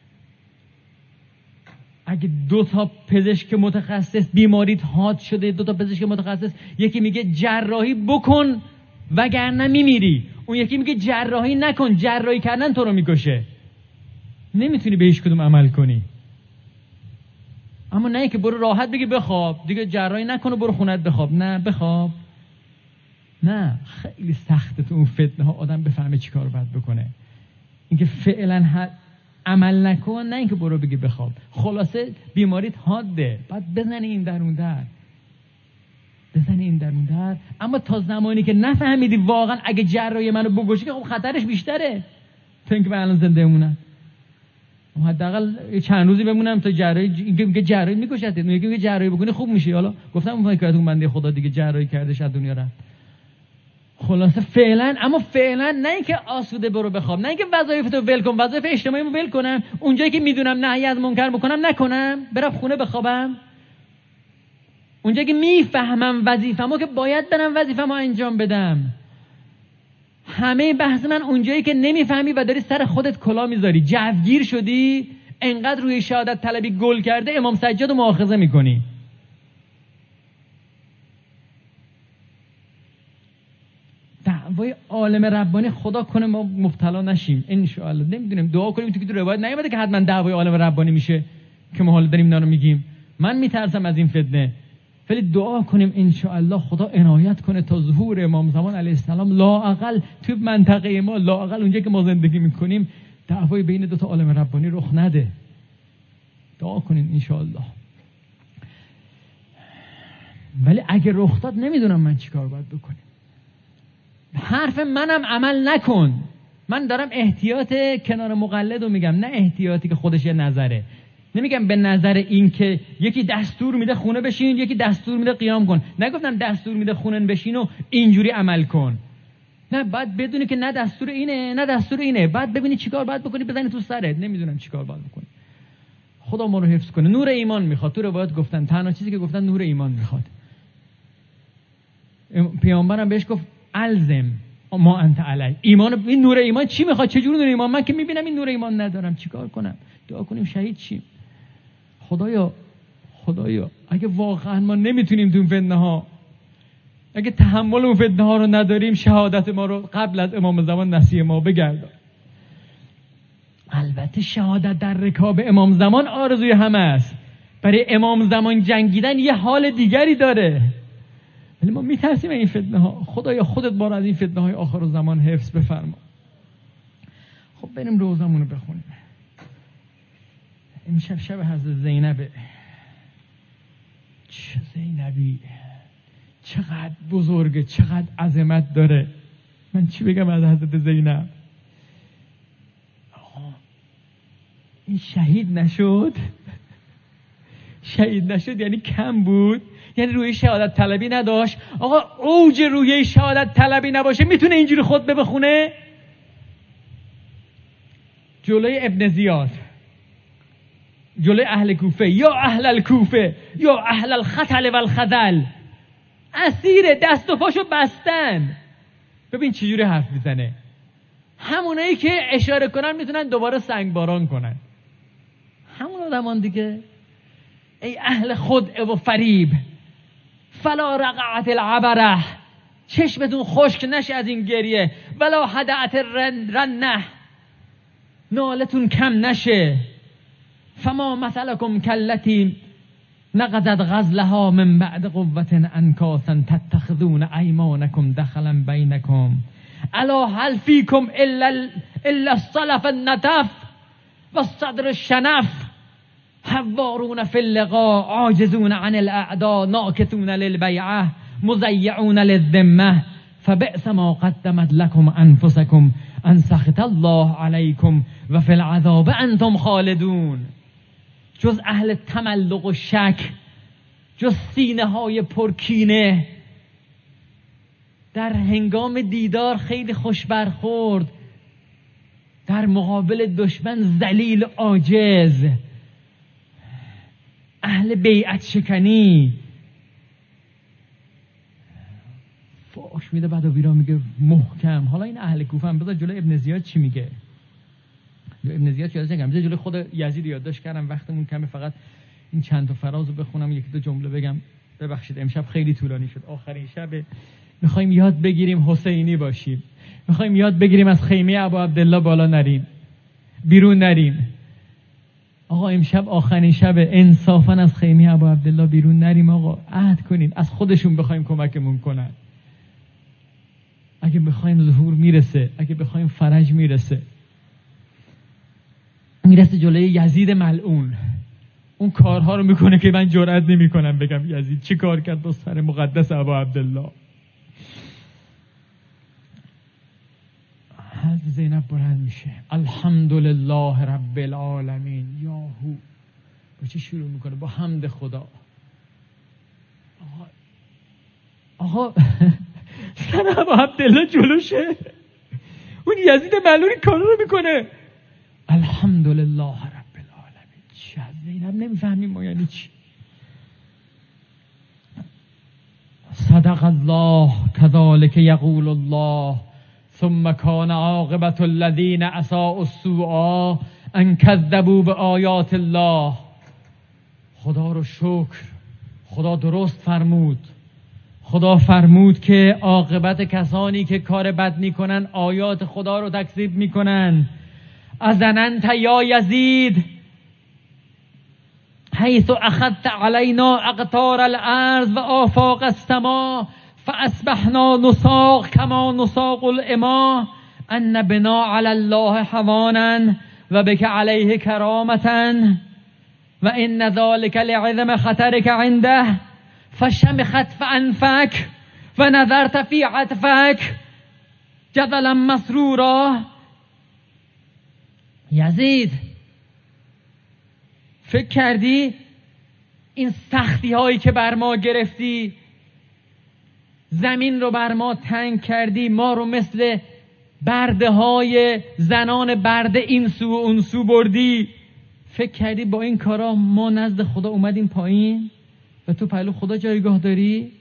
اگه 2 تا پزشک متخصص بیماریت حاد شده، 2 تا پزشک متخصص، یکی میگه جراحی بکن وگرنه میمیری، اون یکی میگه جراحی نکن، جراحی کردن تو رو میکشه، نمیتونی به هیچ کدوم عمل کنی. اما نه اینکه برو راحت بگی بخواب، دیگه جراحی نکن و برو خونت بخواب. نه بخواب، نه، خیلی سخته تو اون فتنه ها آدم بفهمه چی کار باید بکنه. اینکه فعلا عمل نکن، نه اینکه برو بگی بخواب. خلاصه بیماریت حاده، باید بزنی این در اون در، بزنی این در اون در. اما تا زمانی که نفهمیدی واقعا اگه جراحی منو بکشی که خب خطرش بیشتره تا اینکه من الان زنده بمونم. حداقل چند روزی بمونم تا جراحی، اینکه جراحی میکشت، میگه که جراحی بکنی خوب میشی. حالا گفتم اون فکرتون بنده خدا دیگه جراحی کردش از دنیا رفت. خلاصه فعلا، اما فعلا نه اینکه آسوده برو بخواب، نه اینکه وظایفتو ول کن، وظایف اجتماعیمو ول کنم، اونجایی که میدونم نهی از منکر بکنم نکنم، برم خونه بخوابم. اونجایی که میفهمم وظیفه‌مو که باید برم وظیفه‌مو انجام بدم. همه بحث من اونجایی که نمیفهمی و داری سر خودت کلا میذاری، جوگیر شدی، انقدر روی شهادت طلبی گل کرده امام سجاد رو مؤاخذه میکنی. دعوای عالم ربانی خدا کنه ما مبتلا نشیم ان شاء الله. نمیدونم، دعا کنیم. تو روایت نیومده که حتما دعوای عالم ربانی میشه که ما حالا داریم اینا رو میگیم. من میترسم از این فتنه، ولی دعا کنیم ان شاء الله خدا عنایت کنه تا ظهور امام زمان علیه السلام لااقل تو منطقه ما، لااقل اونجایی که ما زندگی میکنیم، دعوای بین 2 تا عالم ربانی رخ نده. دعا کنین ان شاء الله. ولی اگه رخ داد نمیدونم من چیکار باید بکنم. حرف منم عمل نکن. من دارم احتیاط کنار مقلد رو میگم، نه احتیاطی که خودش یه نظره. نمیگم به نظر این که یکی دستور میده خونه بشین، یکی دستور میده قیام کن. نگفتم دستور میده خونه بشین و اینجوری عمل کن. نه، باید بدونی که نه دستور اینه نه دستور اینه. بعد ببینی چیکار باید بکنی، بزنی تو سرت. نمیدونم چیکار باید بکنی. خدا ما رو حفظ کنه. نور ایمان میخواد. تو روایت گفتن تنها چیزی که گفتن نور ایمان میخواد. پیامبرم بهش گفت الزم ما انت علی. ایمان، این نور ایمان چی میخواد؟ چه جور نور ایمان؟ من که میبینم این نور ایمان ندارم، چیکار کنم؟ دعا کنیم شهید شیم. خدایا اگه واقعا ما نمیتونیم تو اون فتنه ها، اگه تحمل اون فتنه ها رو نداریم، شهادت ما رو قبل از امام زمان نصیب ما بگردان. البته شهادت در رکاب امام زمان آرزوی همه است. برای امام زمان جنگیدن یه حال دیگری داره، ولی ما میترسیم این فتنه ها. خدایا خودت ما رو از این فتنه های آخر زمان حفظ بفرما. خب بریم روزمون رو بخونیم. امشب شب حضرت زینبه. چه زینبی، چقدر بزرگه، چقدر عظمت داره. من چی بگم از حضرت زینب؟ این شهید نشد یعنی کم بود، یعنی روی شهادت طلبی نداشت. آقا اوج روی شهادت طلبی نباشه میتونه اینجوری خطبه بخونه؟ جلوی ابن زیاد، جلوی اهل کوفه، یا اهل الکوفه یا اهل الخطل و الخذل، اسیر دست و پاشو بستن. ببین چجوری حرف میزنه. همونایی که اشاره کنن میتونن دوباره سنگباران کنن، همون آدمان دیگه. ای اهل خدع و فریب، فلا رقعت العبره، چشمتون خشک نشه از این گریه، ولا هدعت رنه، نالتون کم نشه. فما مثلکم کلتی نقضت غزلها من بعد قوة انکاسا تتخذون ایمانکم دخلا بینکم الا هل فیکم الا الصلف النتف و الصدر الشنف حوارون فی اللقاء عاجزون عن الاعداء ناکثون للبیعه مضیعون للذمه فبئس ما قدمت لكم انفسکم ان سخط الله علیکم و فی العذاب انتم خالدون. جز اهل تملق و شک، جز سینه های پرکینه، در هنگام دیدار خیلی خوش برخورد، در مقابل دشمن ذلیل عاجز، اهل بیعت شکنی. فاش میده بعد و بیرا میگه محکم. حالا این اهل کوفه هم بذار جلوی ابن زیاد چی میگه. ابن زیاد یادش نگم، جلوی خود یزید یادداشت کردم، وقتمون کمه، فقط این چند تا فرازو بخونم، یکی دو جمله بگم. ببخشید امشب خیلی طولانی شد، آخرین شب. میخوایم یاد بگیریم حسینی باشیم، میخوایم یاد بگیریم از خیمه ابا عبدالله بالا نریم، بیرون نریم. آقا امشب آخرین شب، انصافا از خیمه ابا عبدالله بیرون نریم. آقا عهد کنین، از خودشون بخوایم کمکمون کنن. اگه بخوایم ظهور میرسه، اگه بخوایم فرج میرسه جلوی یزید ملعون. اون کارها رو میکنه که من جرئت نمیکنم بگم یزید چی کار کرد با سر مقدس ابا عبدالله. حضرت زینب بلند میشه، الحمدلله رب العالمین. یاهو با چی شروع میکنه؟ با حمد خدا. آقا سر ابا عبدالله جلوشه، اون یزید ملعون کار رو میکنه. الحمدلله رب العالمین. چه زینب نمیفهمیم ما یعنی چی. صدق الله كذلك یقول الله ثم كان عاقبة الذين اساءوا السوء ان كذبوا بآیات الله. خدا رو شکر، خدا درست فرمود. خدا فرمود که عاقبت کسانی که کار بد میکنن آیات خدا رو تکذیب میکنن. اذننت یا یزید حیث اخذت علینا اقطار الارض و آفاق السما فاصبحنا نساق کما نساق الاماء ان بنا علی الله حوانا و بک علیه کرامتا و ان ذلك لعظم خطرك عنده فشمخت فانفک و نظرت فی عطفک جدلا مسرورا. یزید فکر کردی این سختی هایی که بر ما گرفتی، زمین رو بر ما تنگ کردی، ما رو مثل برده های زنان برده این سو و اون سو بردی، فکر کردی با این کارا ما نزد خدا اومدیم پایین و تو پهلو خدا جایگاه داری؟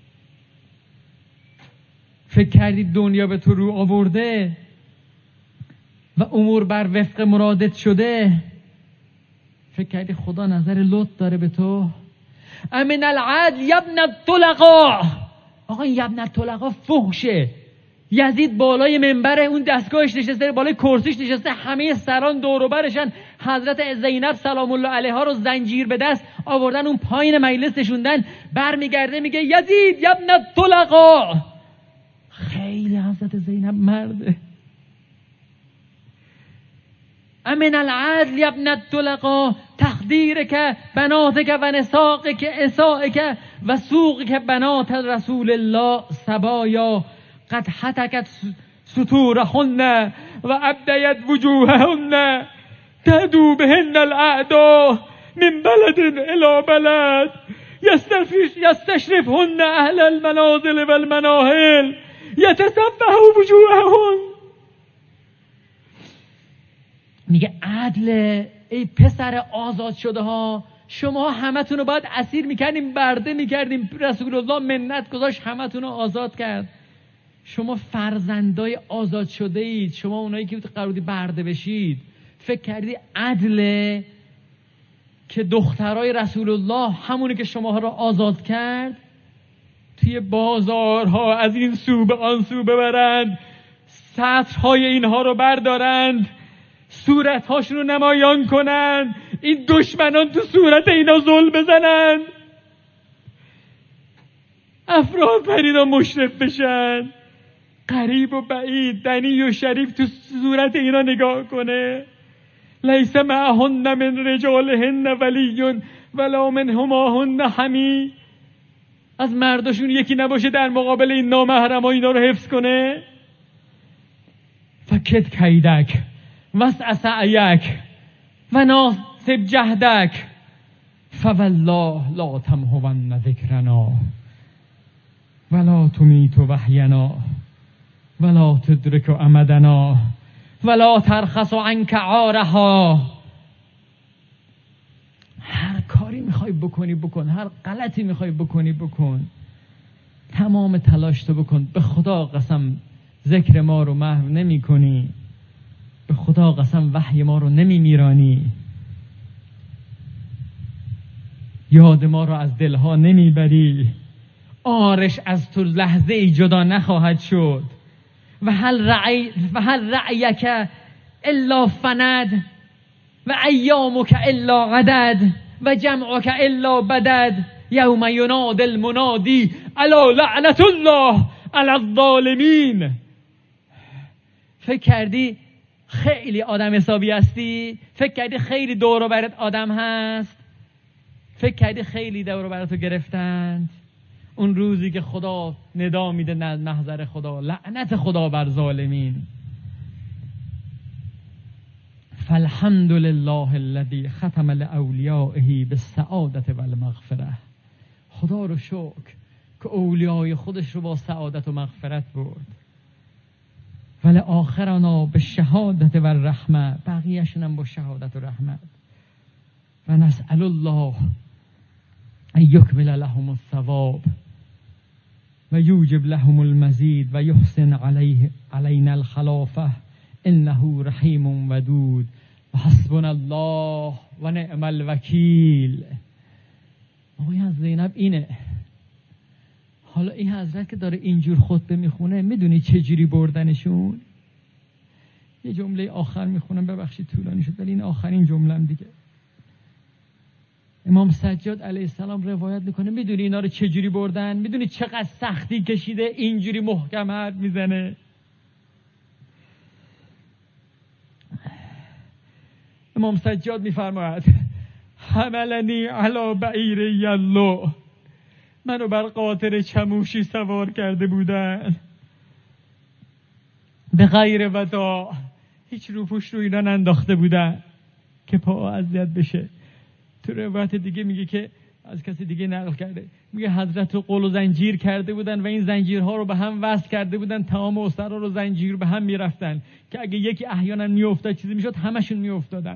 فکر کردی دنیا به تو رو آورده و امور بر وفق مرادت شده؟ فکر کردی خدا نظر لطف داره به تو؟ امن العدل یبن الطلقا. آقا این یبن الطلقا فحشه. یزید بالای منبر اون دستگاهش نشسته، بالای کرسیش نشسته، همه سران دور و برشن. حضرت زینب سلام الله علیها رو زنجیر به دست آوردن اون پایین مجلس نشوندن. برمیگرده میگه یزید یبن الطلقا. خیلی حضرت زینب مرده. امن العدل یبن الطلقا تقدیرک بناتک و نساقک اسائک و سوقک بنات رسول الله سبایا قد حتکت سطورهن و ابدیت وجوههن تهدو بهن الاعداء من بلد الى بلد یستشرفهن اهل المنازل والمناهل یتصفح وجوههن. میگه عدل. ای پسر آزاد شده ها، شما همتون رو باید اسیر میکردیم، برده میکردیم، رسول الله منت گذاشت همتون رو آزاد کرد. شما فرزندای آزاد شده اید، شما اونایی که قرار بود برده بشید. فکر کردی عدله که دخترای رسول الله همونی که شما رو آزاد کرد توی بازارها از این سو به آن سو ببرند، سطرهای اینها رو بردارند، صورتهاشون رو نمایان کنند، این دشمنان تو صورت اینا ظلم بزنند، افراد پریدا مشرف بشن، قریب و بعید، دنی و شریف تو صورت اینا نگاه کنه. لیس معهن من رجالهن ولی ولا من هماهن حمی. از مرداشون یکی نباشه در مقابل این نامحرم اینا رو حفظ کنه. فکت کیدک وسع سعیک و ناصب جهدک فوالله لا تمحون ذکرنا ولا تمیت وحینا ولا تدرک امدنا ولا ترخص عنک عارها. هر کاری میخوای بکنی بکن، هر غلطی میخوای بکنی بکن، تمام تلاش تو بکن. به خدا قسم ذکر ما رو محو نمی کنی، به خدا قسم وحی ما رو نمی میرانی، یاد ما رو از دلها نمی بری. آرش از تو لحظه ای جدا نخواهد شد. و هل رعیک الا فند و ایامک الا عدد و جمعک الا بدد یوم ینادی المنادی الا لعنت الله علی الظالمین. فکر کردی خیلی آدم حسابی هستی؟ فکر کردی خیلی دور و برت آدم هست؟ فکر کردی خیلی دور و براتو گرفتند؟ اون روزی که خدا ندا میده محضر خدا، لعنت خدا بر ظالمین. فالحمد لله الذی ختم لاولیائه بالسعادت والمغفره. خدا رو شکر که اولیای خودش رو با سعادت و مغفرت برد. ولی آخرنا به شهادت و رحمه، بقیه‌شون هم با شهادت و رحمت. و نسأل الله ان یکمل لهم الثواب و یوجب لهم المزید و یحسن علینا الخلافه انه رحیم ودود و حسبنا الله و نعم الوکیل. آقای از زینب اینه. حالا این حضرت که داره اینجور خطبه میخونه، میدونی چجوری بردنشون؟ یه جمله آخر میخونم، ببخشید طولانی شد ولی این آخرین جمله‌ام دیگه. امام سجاد علیه السلام روایت میکنه، میدونی اینا رو چجوری بردن؟ میدونی چقدر سختی کشیده اینجوری محکم حرف میزنه؟ امام سجاد میفرماید حملنی علی بعیر یلو، منو بر قاطر چموشی سوار کرده بودن، به غیر وداع، هیچ روپوش رو اینا ننداخته بودن که پا اذیت بشه. تو روایت دیگه میگه که از کسی دیگه نقل کرده، میگه حضرت قل و زنجیر کرده بودن و این زنجیرها رو به هم وصل کرده بودن، تمام اسرا رو زنجیر به هم میرفتن که اگه یکی احیانا میافتاد چیزی میشد همشون میافتادن.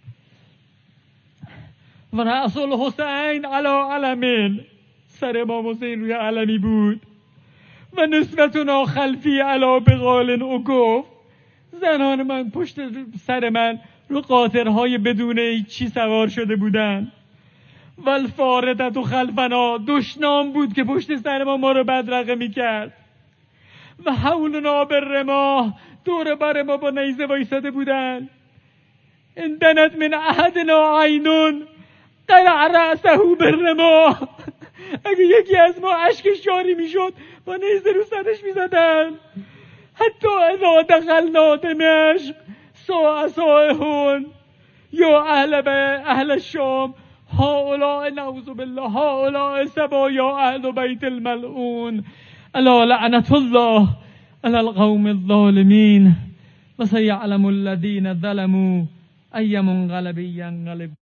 و رسول حسین علی علمین، سر امام حسین روی علمی بود. و نسبتنا خلفی علی بغال عکوف، زنان من پشت سر من رو قاطرهای بدون هیچی سوار شده بودن. والفاردت خلفنا، دشنام بود که پشت سر ما رو بدرقه میکرد. و حولنا بالرماح، دور بر ما با نیزه وایساده بودن. اندنت من احدنا عینون قلع رأسه بالرماح، اگه یکی از ما اشکش جاری میشد با نیزه رو سرش میزدن. حتی اذا دخلنا دمشق ساعهون یا اهل الشام هؤلاء نعوذ بالله هؤلاء سبایا اهل بیت الملعون الا لعنة الله على القوم الظالمين وسيعلم الذين ظلموا أي منقلب ينقلب.